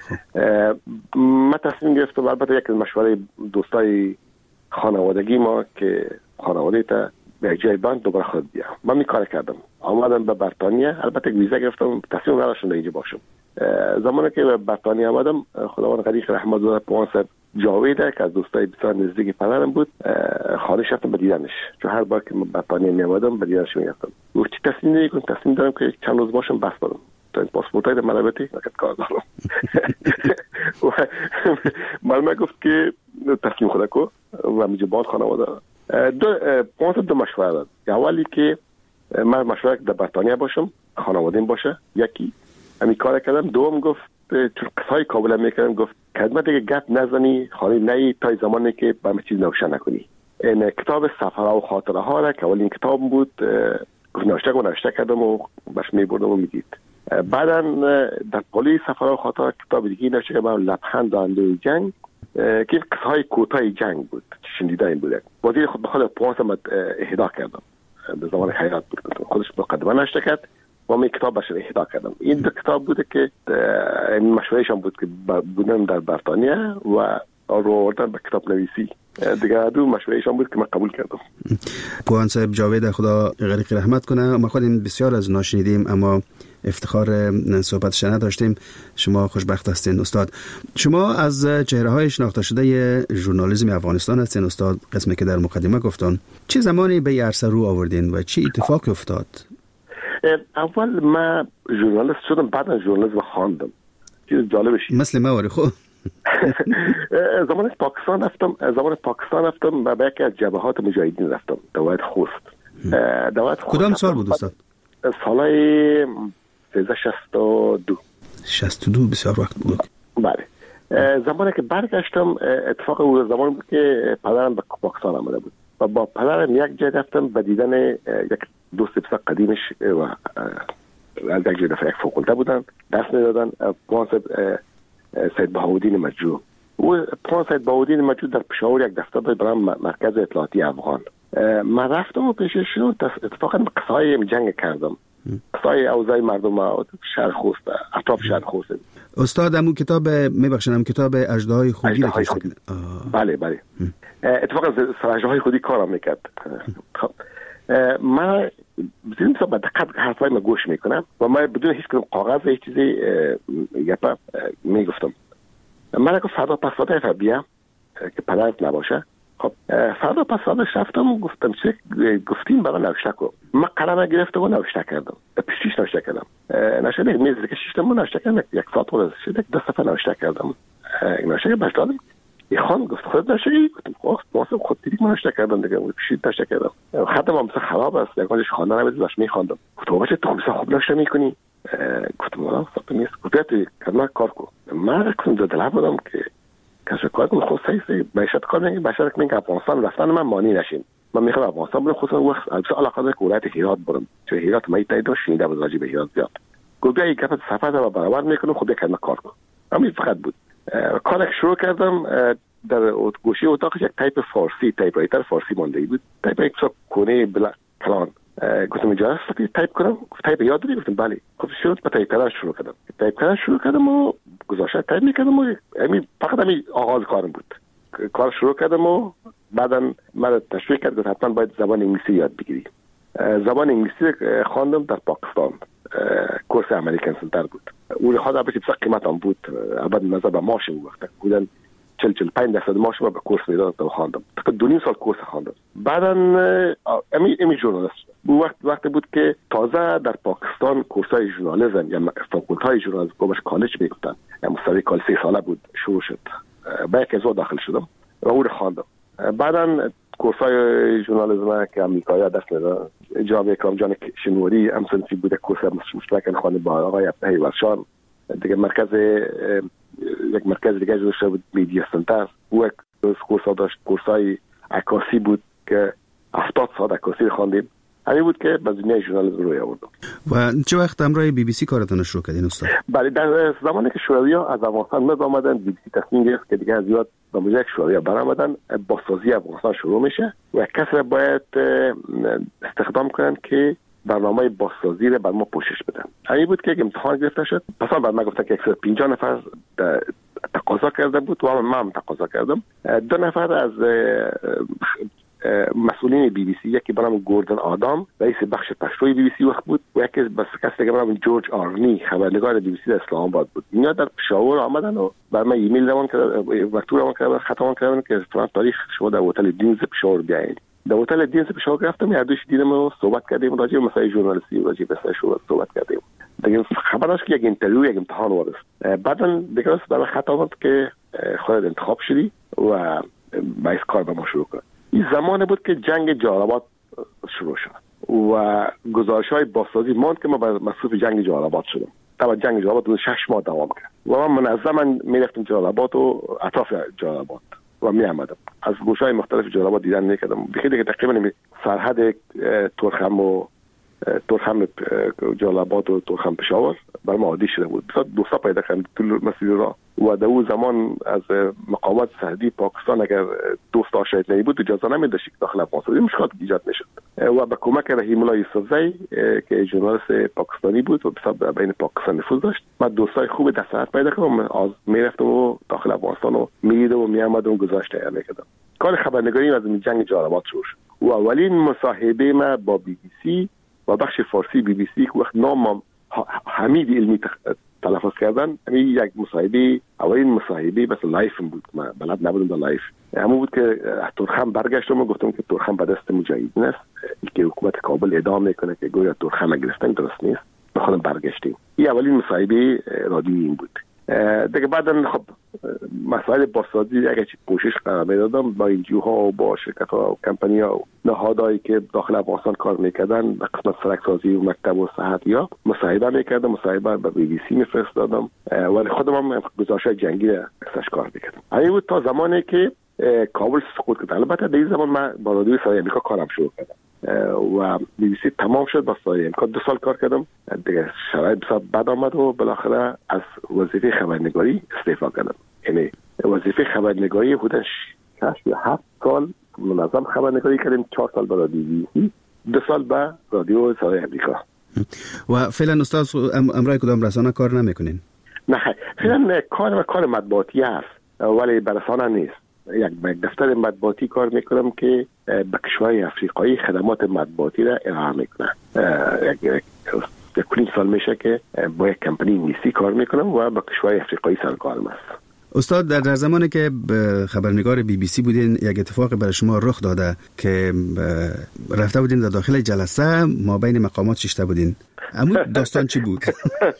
ما تصمیم گرفتم، البته یک مشوره دوستای خانوادگی ما که خانواده تا به جای بند دوباره خود بیا. من می کار کردم، آمدم به بریتانیا. البته ویزا گرفتم، تصمیم نداشتم اینجا باشم. زمانی که به بریتانیا آمدم خداوند غریق رحمت زاده پوانسر جاوید که از دوستای بسیار نزدیک پدرم بود خانه رفتم به دیدنش، چون هر بار که به بریتانیا می آمدم به دیدنش می رفتم. گفت چی تصمیم نمی‌کنی؟ تصمیم دارم که چند روز باشم بس برم تا این پاسپورتای در ملابتی وقت کار دارم. من گفت که تصمیم خود کو و میجه باد خانواده دو پوانسر دو مشوره داد. اولی که من مشوره در بریتانیا باشم، خانواده‌ام باشه، یکی همین کار کردم. دوم گفت چون قصهای کابل میکردم، گفت کدوم دیگه گپ نزنی، خالی نهی تا زمانی که به همه چیز نوشته نکنی. این کتاب سفرها و خاطره ها را که اولین کتاب بود گفت نوشته کنم، نوشته کردم و بش میبردم و میدید. بعدا در پالی سفرها و خاطره کتاب دیگه نوشته کردم، لبخند آینده جنگ که قصهای کوتاه جنگ بود، شنیده این بود. بازی خود به خود پوانسم اهدا کردم به زمان حیات بود، خودش مقدمه نوشته کرد و من کتاب بشه اهدا کردم. این دو کتاب بوده که این مشورهشان بود که بودم در بریتانیا و رو آوردن به کتاب نویسی. دیگه دو مشورهشان بود که من قبول کردم. پوان صاحب جاوید خدا غریق رحمت کنه. ما خودیم بسیار از ناشنیدیم اما افتخار صحبتش نداشتیم. شما خوشبخت هستین استاد. شما از چهره های شناخته شده ژورنالیسم افغانستان هستین استاد. قسمی که در مقدمه گفتن چه زمانی به عرصه رو آوردین و چه اتفاقی افتاد؟ اول ما ژورنالیست شدم، بعد ژورنالیسم خواندم. چیز جالبش مثل ما ولی خب زمان پاکستان رفتم، زمان پاکستان رفتم و به یکی از جبهات مجاهدین رفتم، دوایت خوست. دوایت خوست کدام سال بود استاد؟ سالای سیزده شصت و دو. شصت و دو بسیار وقت بود. بله. زمانی که برگشتم اتفاق اون زمان بود که پدرم به پاکستان آمده بود و با پدرم یک جای رفتم به دیدن یک دوست بسیار قدیمش و از یک جای دفعه یک فوق‌العاده بودن، درس میدادن. پوان سید بهاءالدین مجروح. او پوان سید بهاءالدین مجروح در پشاور یک دفتر داشت برای مرکز اطلاعاتی افغان. من رفتم و پیششون اتفاقا قصای جنگ کردم، قصای اوضاع مردم شهر خوست، اطراف شهر خوست. استاد همون کتاب میبخشنم کتاب اژدهای خودی رو خودی. بله بله. اتفاقا اژدهای خودی کارم میکرد. من بزنیم تا به دقت حرفای ما گوش میکنم و من بدون هیچ کنم کاغذ هیچ چیزی گپا میگفتم. من اگه فردا پس فردا بیا که پدرت نباشه خب فردا پس فردا رفتم گفتم چه گفتیم برای نوشته کنم. من قلم گرفتم و نوشته کردم. پیشش نوشته کردم. نوشته یک میز که شیشتم نوشته کردم. یک ساعت وارد شد. دو صفحه نوشته کردم. نوشته باش دادم. این خان گفت خود نوشته ای؟ گفتم خب واسه خود دیگه نوشته کردم دیگه. پیشش نوشته کردم. خطم هم مثلا خراب است. یکانش خواندن نمی‌دونم باش می‌خواندم. گفتم بچه تو مثلا خوب نوشته می‌کنی؟ گفتم والا صاحب نیست. گفت کلا کار کن. من گفتم دلم بودم که کسب کار کنم خود صحیح صحیح معیشت کار نگیم بشر که میگم افغانستان رفتن من مانی نشین من میخوام افغانستان برم خصوصا وقت البته علاقه دارم که ولایت هرات برم چون هرات ما ایتای داشت شنیده بود راجع به هرات زیاد گفتم این گپ سفر رو برابر میکنم خود یک کار کنم همین فقط بود کارک شروع کردم در گوشه اتاقش یک تایپ فارسی تایپ رایتر فارسی مانده بود تایپ یک سو کنه بلا کلان گفتم اجازه است تایپ کنم تایپ یاد داری گفتم بله خب شروع به تایپ کردن شروع کردم تایپ کردن شروع کردم و گذاشته تایپ میکردم و همین فقط همین آغاز کارم بود کار شروع کردم و بعدا من تشویق کرد گفت حتما باید زبان انگلیسی یاد بگیری زبان انگلیسی خواندم در پاکستان کورس امریکن سنتر بود اون خدا بهش بسیار قیمت هم بود البته نظر به ماش اون وقت بودن چل چل پنج درصد ماش ما به کورس میدادم تا خواندم تا دو نیم سال کورس خواندم بعدا امی امی ژورنالیست بود وقت وقت بود که تازه در پاکستان کورسای ژورنالیسم یا فاکولتای ژورنالیسم کومش کالج میگفتن مستوی کال سه ساله بود شروع شد با یک از داخل شدم و اون خواندم بعدا کورسای ژورنالیسم که آمریکایی دست میداد جناب اکرام جان شنوری هم سنفی بود کورس مشترک خواند با آقای پیوشان دیگه مرکز یک مرکز دیگه داشته بود میدیا سنتر او یک کورس داشت کورسای عکاسی بود که هفتاد ساعت عکاسی خواندیم همین بود که به دنیای ژورنالیسم روی آوردم و چه وقت همراه بی بی سی کارتون شروع کردین استاد؟ بله در زمانی که شوروی‌ها از افغانستان می آمدن بی بی سی تصمیم گرفت که دیگه زیاد به موجب شوروی‌ها برآمدن بازسازی افغانستان شروع میشه و کسی باید استخدام کنن که برنامه بازسازی رو بر ما پوشش بدن همین بود که امتحان گرفته شد مثلا بعد ما گفتن که صد و پنجاه نفر تقاضا کرده بود و من هم تقاضا کردم دو نفر از مسئولین بی بی سی یکی برام گوردن آدام رئیس بخش پشتوی بی بی سی وقت بود و یکی بس کسی دیگه برام جورج آرنی خبرنگار بی بی سی در اسلام آباد بود اینا در پشاور آمدن و بر من ایمیل روان کردن مکتوب روان کردن خط روان کردن که فلان تاریخ شما در هتل دینز پشاور بیاین در هتل دینز پشاور رفتم هر دوش دیدم و صحبت کردیم راجع به مسائل ژورنالیستی راجع به مسائل صحبت کردیم دیگه خبر داشت که یک اینترویو یک امتحان وارد بعدن دیگه برام خط آمد که خودت انتخاب شدی و باید کار با ما شروع کنی این زمان بود که جنگ جالاباد شروع شد و گزارش های بازسازی ماند که ما مصروف جنگ جالاباد شدم طبعا جنگ جالاباد شش ماه دوام کرد و من منظما میرفتم جالاباد و اطراف جالاباد و می آمدم از گوشه های مختلف جالاباد دیدن میکردم بخیلی که تقریبا سرحد ترخم و ترخم جالاباد و ترخم پشاور برای ما عادی شده بود بسیار دوستا پیدا کردم طول مسیر را و در اون زمان از مقامات سرحدی پاکستان اگر دوست آشنایی نمی بود اجازه نمی داشت داخل افغانستان مشکلات ایجاد میشد و با کمک رحیم الله یوسفزی که ژورنالیست پاکستانی بود و بسیار بین پاکستان نفوذ داشت من دوستای خوب در سرحد پیدا کردم از میرفتم و داخل افغانستان و میدیدم و میآمدم و گزارش تهیه میکردم کار خبرنگاری از این جنگ جالاباد شروع شد و اولین مصاحبه ما با بی بی سی و بخش فارسی بی بی سی که وقت نام حمید علمی تلفظ کردن همین یک مصاحبه اولین مصاحبه بس لایف بود من بلد نبودم با لایف همون بود که ترخم برگشتم و گفتم که ترخم به دست مجاهدین است که حکومت کابل اعدام میکنه که گویا ترخم گرفتن درست نیست بخوام برگشتیم این اولین مصاحبه رادیویی این بود دیگه بعدا خب مسائل بازسازی اگه چی کوشش قرار میدادم با انجیوها و با شرکت ها و کمپانی ها و نهادهایی که داخل افغانستان کار میکردن به قسمت سرکسازی و مکتب و صحت یا مصاحبه میکردم مصاحبه به بی بی سی میفرستادم ولی خودم هم گزارش جنگی ازش کار میکردم همین بود تا زمانی که کابل سقوط کرد البته در این زمان من با رادیوی صدای امریکا کارم شروع کردم و بی بی سی تمام شد با صدای امریکا دو سال کار کردم دیگه شرایط بسیار بد آمد و بالاخره از وظیفه خبرنگاری استعفا کردم یعنی وظیفه خبرنگاری حدود شش یا هفت سال منظم خبرنگاری کردیم چهار سال با رادیو بی بی سی دو سال با رادیو صدای امریکا و فعلا استاد امرای کدام رسانه کار نمیکنین؟ نه فعلا کار کار مطبوعاتی هست ولی به رسانه نیست یک دفتر مطبوعاتی کار میکنم که به کشورهای افریقایی خدمات مطبوعاتی را ارائه میکنه یک یک سال میشه که با یک کمپانی انگلیسی کار میکنم و با کشورهای افریقایی سرکارم است استاد، در, در زمانی که خبرنگار بی بی سی بودین یک اتفاق برای شما رخ داده که رفته بودین در داخل جلسه ما بین مقامات ششته بودین. اما داستان چی بود؟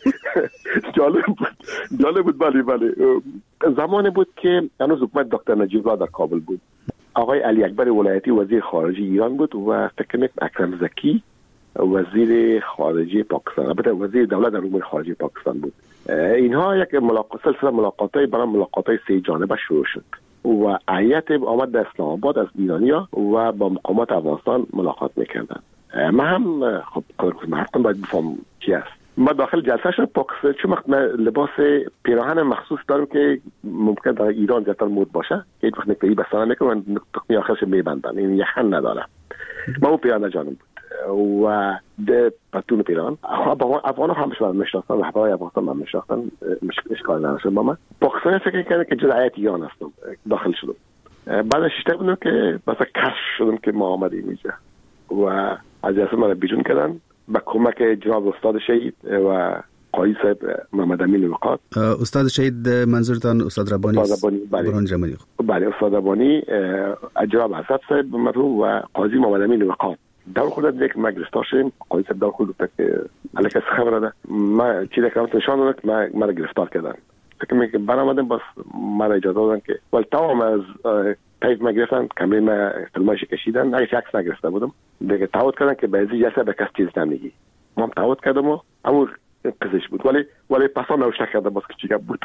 جالب بود جالب بود بله بله زمانی بود که هنوز حکومت دکتر نجیب الله در کابل بود. آقای علی اکبر ولایتی وزیر خارجه ایران بود و فکر کنم اکرم زکی وزیر خارجه پاکستان، البته وزیر دولت امور خارجه پاکستان بود. اینها یک ملاقات سلسله ملاقاتای برای ملاقاتای سه جانبه شروع شد و هیئت آمد در اسلام آباد از ایرانیا و با مقامات افغانستان ملاقات میکردن. من هم خب مردم باید بفهم چی است. ما داخل جلسه شد پاکستان، چون وقت من لباس پیراهن مخصوص دارم که ممکن در ایران زیادتر مود باشه که هیچ وقت نکته‌ای بسانه نکنم و تخمی آخرش میبندم، این یخن نداره. ما اون پیراهن جانم بود و ده پتون پیران افغان هم شما میشناسن و هوای افغانستان هم میشناسن، اشکال نداره. با من پاکستان فکر کردم که جز هیئت ایران هستم، داخل شدم. بعد شیشته بودم که بس کش شدم که ما آمدیم اینجا و از جلسه من بیرون کردن با کمک جناب استاد شهید و قاضی صاحب محمد امین وقات. استاد شهید منظورتان استاد ربانی است؟ برهان ربانی. بله استاد ربانی، جناب اسد صاحب مرحوم و قاضی محمد امین وقات. دور خودت یک مگرفتار شدیم، قاضی صاحب دور خودت که علیکس خبره ده ما چی دکرامت نشان دادن که ما مرا گرفتار کردن. فکر میکنم برآمدم بس مرا اجازه دادن که ولی تمام از تایپ ما گرفتن، کمری ما فیلمایش کشیدن، اگه عکس نگرفته بودم دیگه تعهد کردن که به ازی جلسه به کس چیز نمیگی. ما هم تعهد کردم و امور قضیش بود ولی ولی پسا نوشته کرده باز که چی بود.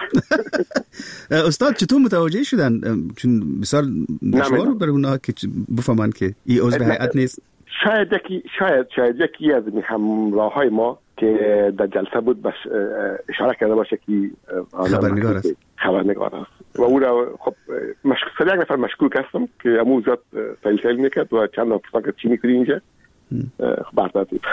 استاد چطور متوجه شدن؟ چون بسیار دشوار برای اونها که بفهمن که این عضو هیئت نیست. شاید یکی شاید شاید یکی از همراههای ما که در جلسه بود بس اشاره کرده باشه که خبرنگار است. خبرنگار است و او را خب مشکل یک نفر مشکوک هستم که امو زیاد سیل سیل میکرد و چند نفر که چی میکنی اینجا خبردار بود.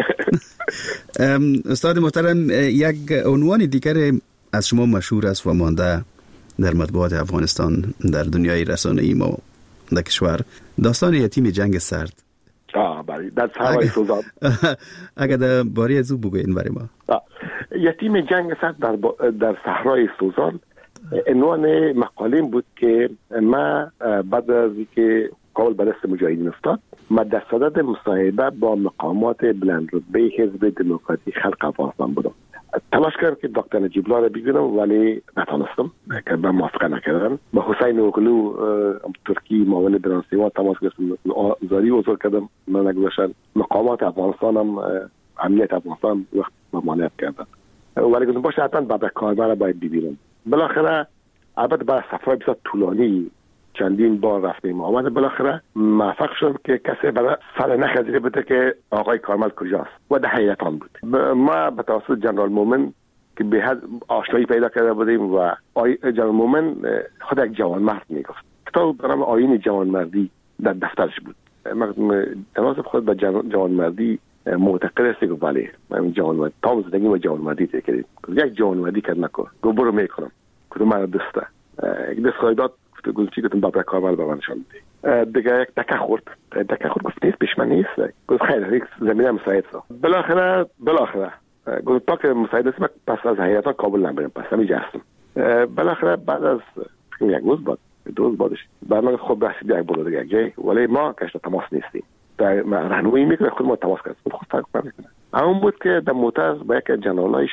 استاد محترم، یک عنوان دیگر از شما مشهور است و مانده در مطبوعات افغانستان در دنیای رسانه‌ای ما در کشور، داستان یتیم جنگ سرد. آه بله، در صحرای سوزان. اگر در باری از او بگوین برای ما. یتیم جنگ سرد در, با... در صحرای سوزان عنوان مقاله بود که ما بعد از اینکه کابل به دست مجاهدین افتاد، ما در صدد مصاحبه با مقامات بلند رتبه حزب دموکراتی خلق افغانستان بودم. تلاش کردم که دکتر نجیب الله را ببینم ولی نتونستم که با موافقه نکردن. با حسین اوغلو ترکی معاون برانسیما تماس گرفتم، زاری حضور کردم، من نگذاشتن. مقامات افغانستان هم امنیت افغانستان وقت ممانعت کردن ولی گفتم باشه حتما بعد کاربر را باید ببینم. بالاخره البته بعد سفر بسیار طولانی چندین بار رفتیم آمده، بالاخره موفق شدم که کسی برای سر نخزیده بوده که آقای کارمل کجاست و در حیرتان بود. ما به توسط جنرال مومن که به حد آشنایی پیدا کرده بودیم و جنرال مومن خود یک جوانمرد میگفت. کتاب برام آیین جوانمردی در دفترش بود. من تناسب خود به جوانمردی معتقد است که بله من جوانمردی تمام زندگی ما جوانمردی کردم. یک جوانمردی کرد نکن گو برو میکنم کدوم من دوسته یک دست خواهداد گفتی که تون بابر کارمل به من نشان میدی دیگه یک دکه خورد دکه خورد گفت نیست پیش من نیست گفت خیلی یک زمینه مساعد سا بالاخره بالاخره گفت تا که مساعد است پس از حیاتا کابل نمیرم پس همیجا هستم. بالاخره بعد از یک روز بعد دو روز بعدش برنامه خود رسید یک برو دیگه جای ولی ما کشت تماس نیستیم در راهنمایی میکنه خود ما تماس کردیم خود فرق نمیکنه. همون بود که در موتاز با یک جنرالایش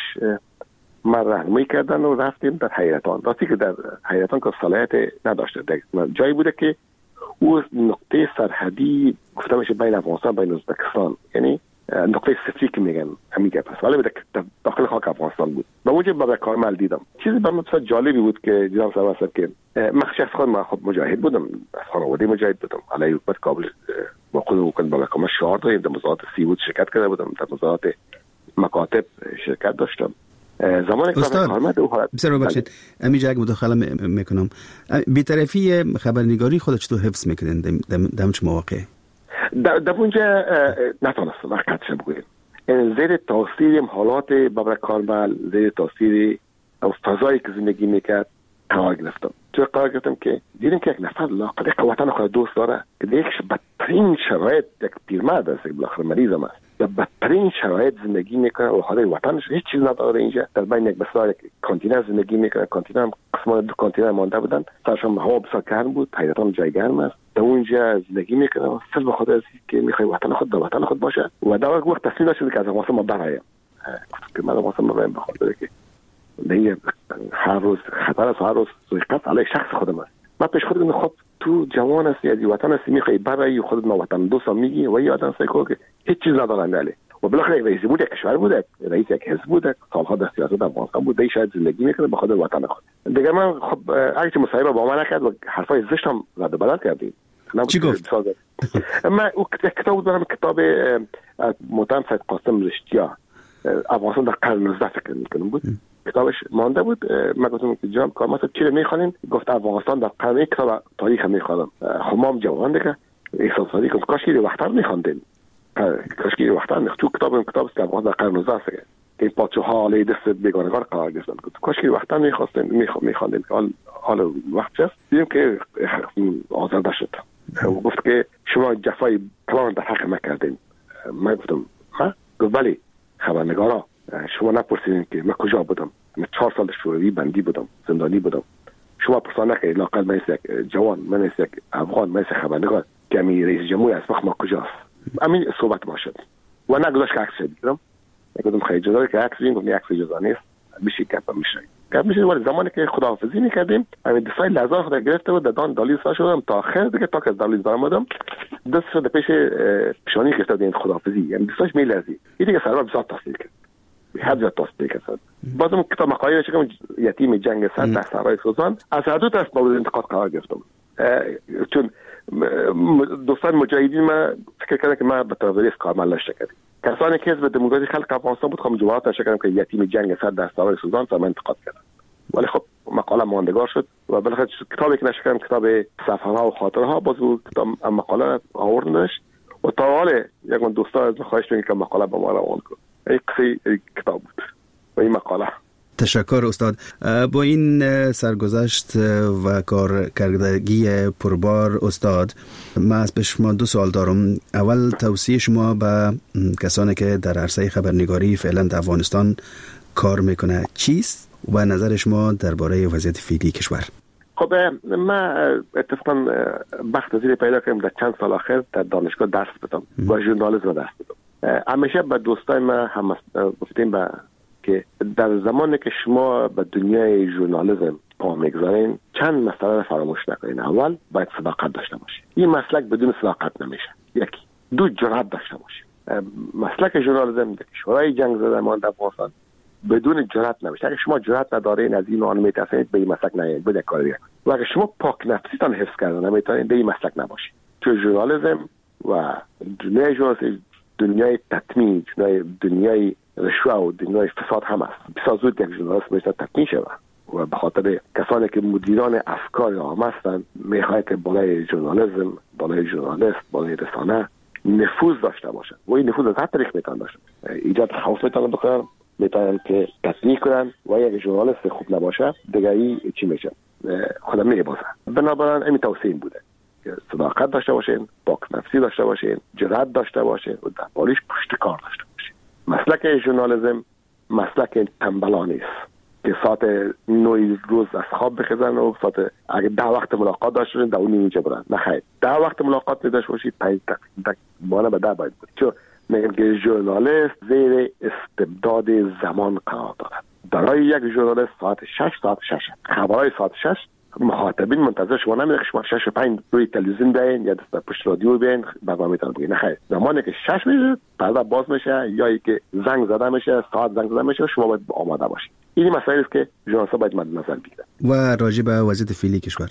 ما راهنمایی کردن و رفتیم در حیرتان. راستی که در حیرتان که صلاحیت نداشته جایی بوده که او نقطه سرحدی گفته میشه بین افغانستان بین ازبکستان، یعنی نقطه صفری که میگن همیگه پس ولی در داخل خاک افغانستان بود. با اونجا با کارمل دیدم چیزی برام بسیار جالبی بود که جناب صاحب هست که من شخص خود ما خود مجاهد بودم، از خانواده مجاهد بودم، علیه حکومت کابل با خود حکومت با کمک شعار دادیم، در مظاهرات سیود شرکت کرده بودم، در مظاهرات مکاتب شرکت داشتم. زمانی که استاد بسیار ببخشید امیجا یک مداخله میکنم، بی‌طرفی خبرنگاری خودت چطور حفظ میکنین در همچه مواقع؟ در اونجا نتونستم حقیقتش بگویم، زیر تاثیر حالات بابر کارمل، زیر تاثیر فضایی که زندگی میکرد قرار گرفتم. چون قرار گرفتم که دیدیم که یک نفر لاقل یک وطن خود دوست داره که در یک بدترین شرایط یک پیرمرد است که بالاخره مریضم است در بدترین شرایط زندگی میکنه و حالا وطنش هیچ چیز نداره اینجا در بین یک بسیار یک کانتینر زندگی میکنه. کانتینر هم متاسفانه دو کانتینر مانده بودن، سرشان هوا بسیار گرم بود، حقیقتا جای گرم است. در اونجا زندگی میکنم صرف به خاطر که میخوای وطن خود در وطن خود باشه و در وقت تصمیم داشتم که از افغانستان ما برایم که من افغانستان برایم به خاطر که دیگه هر روز خطر است و هر روز سوءقصد علیه شخص خودم است. من پیش خود میگم خب تو جوان هستی از وطن هستی میخوای برای خودت ما وطن دوست میگی و یه آدم سایکو که هیچ چیز ندارن علی و بالاخره رئیس بود یک کشور بود، رئیس یک حزب بود، سالها در سیاست افغانستان بود، شاید زندگی میکنه به خاطر وطن خود. دیگه من خب اگه چه مصاحبه با من نکرد و حرفای زشت هم رد و بدل کردیم. چی گفت؟ من او کتاب دارم، کتاب محترم سید قاسم رشتیا افغانستان در قرن نوزده فکر میکنم بود، کتابش مانده بود. من گفتم که جناب کارمند چی رو میخوانین؟ گفت افغانستان در قرن کتاب تاریخ میخوانم. خمام جوان دیگه احساساتی گفت کاش که وقتر میخواندین، کاش که وقتر میخواند. تو کتاب این کتاب است که افغانستان در قرن نوزده است که این پادشاه‌ها علیه دست بیگانگان قرار گرفتن. گفت کاش که وقتر میخواستین میخواندین که حال حال وقت است. دیدیم که آزرده شد و گفت که شما جفای کلان در حق ما کردین. من گفتم ها؟ گفت بله خبرنگارا شما نپرسیدین که من کجا بودم، من چهار سال شوروی بندی بودم، زندانی بودم. شما پرسان نکنید لاقل من یک جوان، من یک افغان، من یک خبرنگار که امی رئیس جمهور از وقت ما کجاست. همین صحبت ما شد و نگذاشت که عکس بگیرم. گفتم خیلی جدا که عکس بگیرم، گفتم عکس جدا نیست، میشه گپ میشه گپ میشه. ولی زمانی که خداحافظی میکردیم همین دستای لحظه خود گرفته بود دادان دالیز شدم تا آخر دیگه، تا که دالیز برآمدم دست شده پیش پیشانی گرفته بود خداحافظی، یعنی دستش میلرزید. این دیگه سرما بسیار تاثیر کرد، هر جا تاثیر کرد. بازم کتاب مقاله چکم یتیم جنگ صد در صحرای سوزان از هر دو طرف مورد انتقاد قرار گرفتم، چون دوستان مجاهدین من فکر کردن که من به طرفداری کارمل نشدم. کسانی که حزب دموکراسی خلق افغانستان بود خب جوابات نشدم که یتیم جنگ صد در صحرای سوزان سر من انتقاد کردن. ولی خب مقاله ماندگار شد و بالاخره کتابی که نشدم کتاب سفرها و خاطرها باز کتاب مقاله آوردنش و تا حال یک من دوستا از خواهش میکنم که مقاله به ما روان کن. این قصه کتاب بود و این مقاله. تشکر استاد. با این سرگذشت و کارکردگی پربار استاد، من از به شما دو سوال دارم. اول توصیه شما به کسانی که در عرصه خبرنگاری فعلا در افغانستان کار میکنه چیست و نظر شما درباره وضعیت فعلی کشور؟ خب من اتفاقا بخت زیر پیدا کردم در چند سال آخر در دانشگاه درس بدم و ژورنالیسم درس بدم. همیشه به دوستای من هم گفتیم با که در زمانی که شما به دنیای ژورنالیسم پا میگذارین چند مسئله را فراموش نکنین. اول باید صداقت داشته باشید. این مسلک بدون صداقت نمیشه. یکی. دو، جرأت داشته باشید. مسلک ژورنالیسم در کشورهای جنگ زده مانده افغانستان بدون جرأت نمیشه. اگه شما جرأت ندارین از این و آن میترسید به این مسلک نیایید، بده کار دیگه. و اگه شما پاک نفسیتان حفظ کردن نمیتونید به این مسلک نباشید. چون ژورنالیسم و دنیای ژورنالیسم دنیای تطمیع، دنیای دنیای رشوه و دنیای فساد هم است. بسیار زود یک ژورنالیست باید تطمیع شود و به خاطر کسانی که مدیران افکار عام هستند میخواهند که بالای ژورنالیسم، بالای ژورنالیست، بالای رسانه نفوذ داشته باشند و این نفوذ از هر طریق میتونن داشته باشند. ایجاد خوف میتونن بکنن، میتونن که تطمیع کنن و یک ژورنالیست خوب نباشه دیگه ای چی میشه خودم میبازه. بنابراین این توصیه بوده که صداقت داشته باشین، پاک نفسی داشته باشین، جرأت داشته باشین و در پالیش پشتکار داشته باشین. مسلک ژورنالیسم مسلک تنبلانی است که ساعت نه روز از خواب بخیزن و ساعت اگه ده وقت ملاقات داشته باشین در اون اینجا برن. نه خیر، ده وقت ملاقات داشته باشید پنج دقیقه بانه به ده باید بود. چون میگن که ژورنالیست زیر استبداد زمان قرار دارد. برای یک ژورنالیست ساعت شش ساعت شش خبرهای ساعت شش مخاطبین منتظر شما نمیره که شما شش و پنج روی تلویزیون بیاین یا دست پشت رادیو بیاین برنامه تان بگین. نه خیر، زمانی که شش میشه پرده باز میشه یا ای که زنگ زده میشه، ساعت زنگ زده میشه، شما باید آماده باشید. این مسائلی است که ژورنالیست باید مد نظر بگیرن. و راجع به وضعیت فعلی کشور،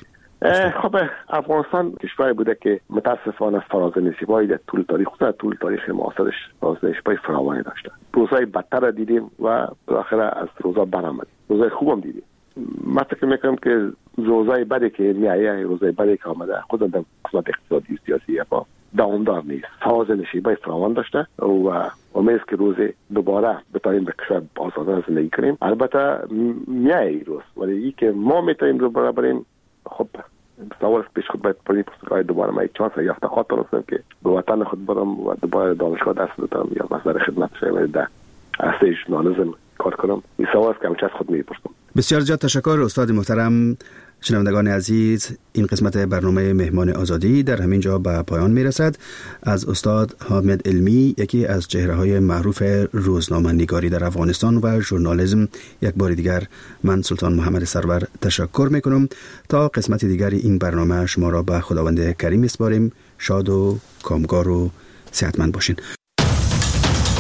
خب افغانستان کشوری بوده که متاسفانه فرازنشی‌های در طول تاریخ، خصوصا طول تاریخ معاصرش فرازنشی‌های فراوانی داشته. روزای بدتر دیدیم و بالاخره از روزا برآمدیم. روزای خوبم دیدیم. من فکر میکنم که روزای بدی که میایه، روزای بدی که آمده خود در قسمت اقتصادی سیاسی با دوامدار نیست. فرازنشی‌های فراوان داشته و امید که روز دوباره بتونیم به کشور آزادانه زندگی کنیم. البته میایه روز، ولی این که ما میتونیم رو برابریم. خب سوال پیش خود باید پرین پرسکای دوباره من یک چانس یافته خاطر هستم که به وطن خود برم و دوباره دانشگاه دست بدم یا مصدر خدمت شوم در عرصه ژورنالیسم کار کنم. این سوال است که همیشه از خود میپرسم. بسیار زیاد تشکر استاد محترم. شنوندگان عزیز، این قسمت برنامه مهمان آزادی در همین جا به پایان میرسد. از استاد حامد علمی، یکی از چهره‌های معروف روزنامه نگاری در افغانستان و ژورنالیسم، یک بار دیگر من سلطان محمد سرور تشکر میکنم. تا قسمت دیگری این برنامه شما را به خداوند کریم میسپاریم. شاد و کامگار و صحتمند باشین.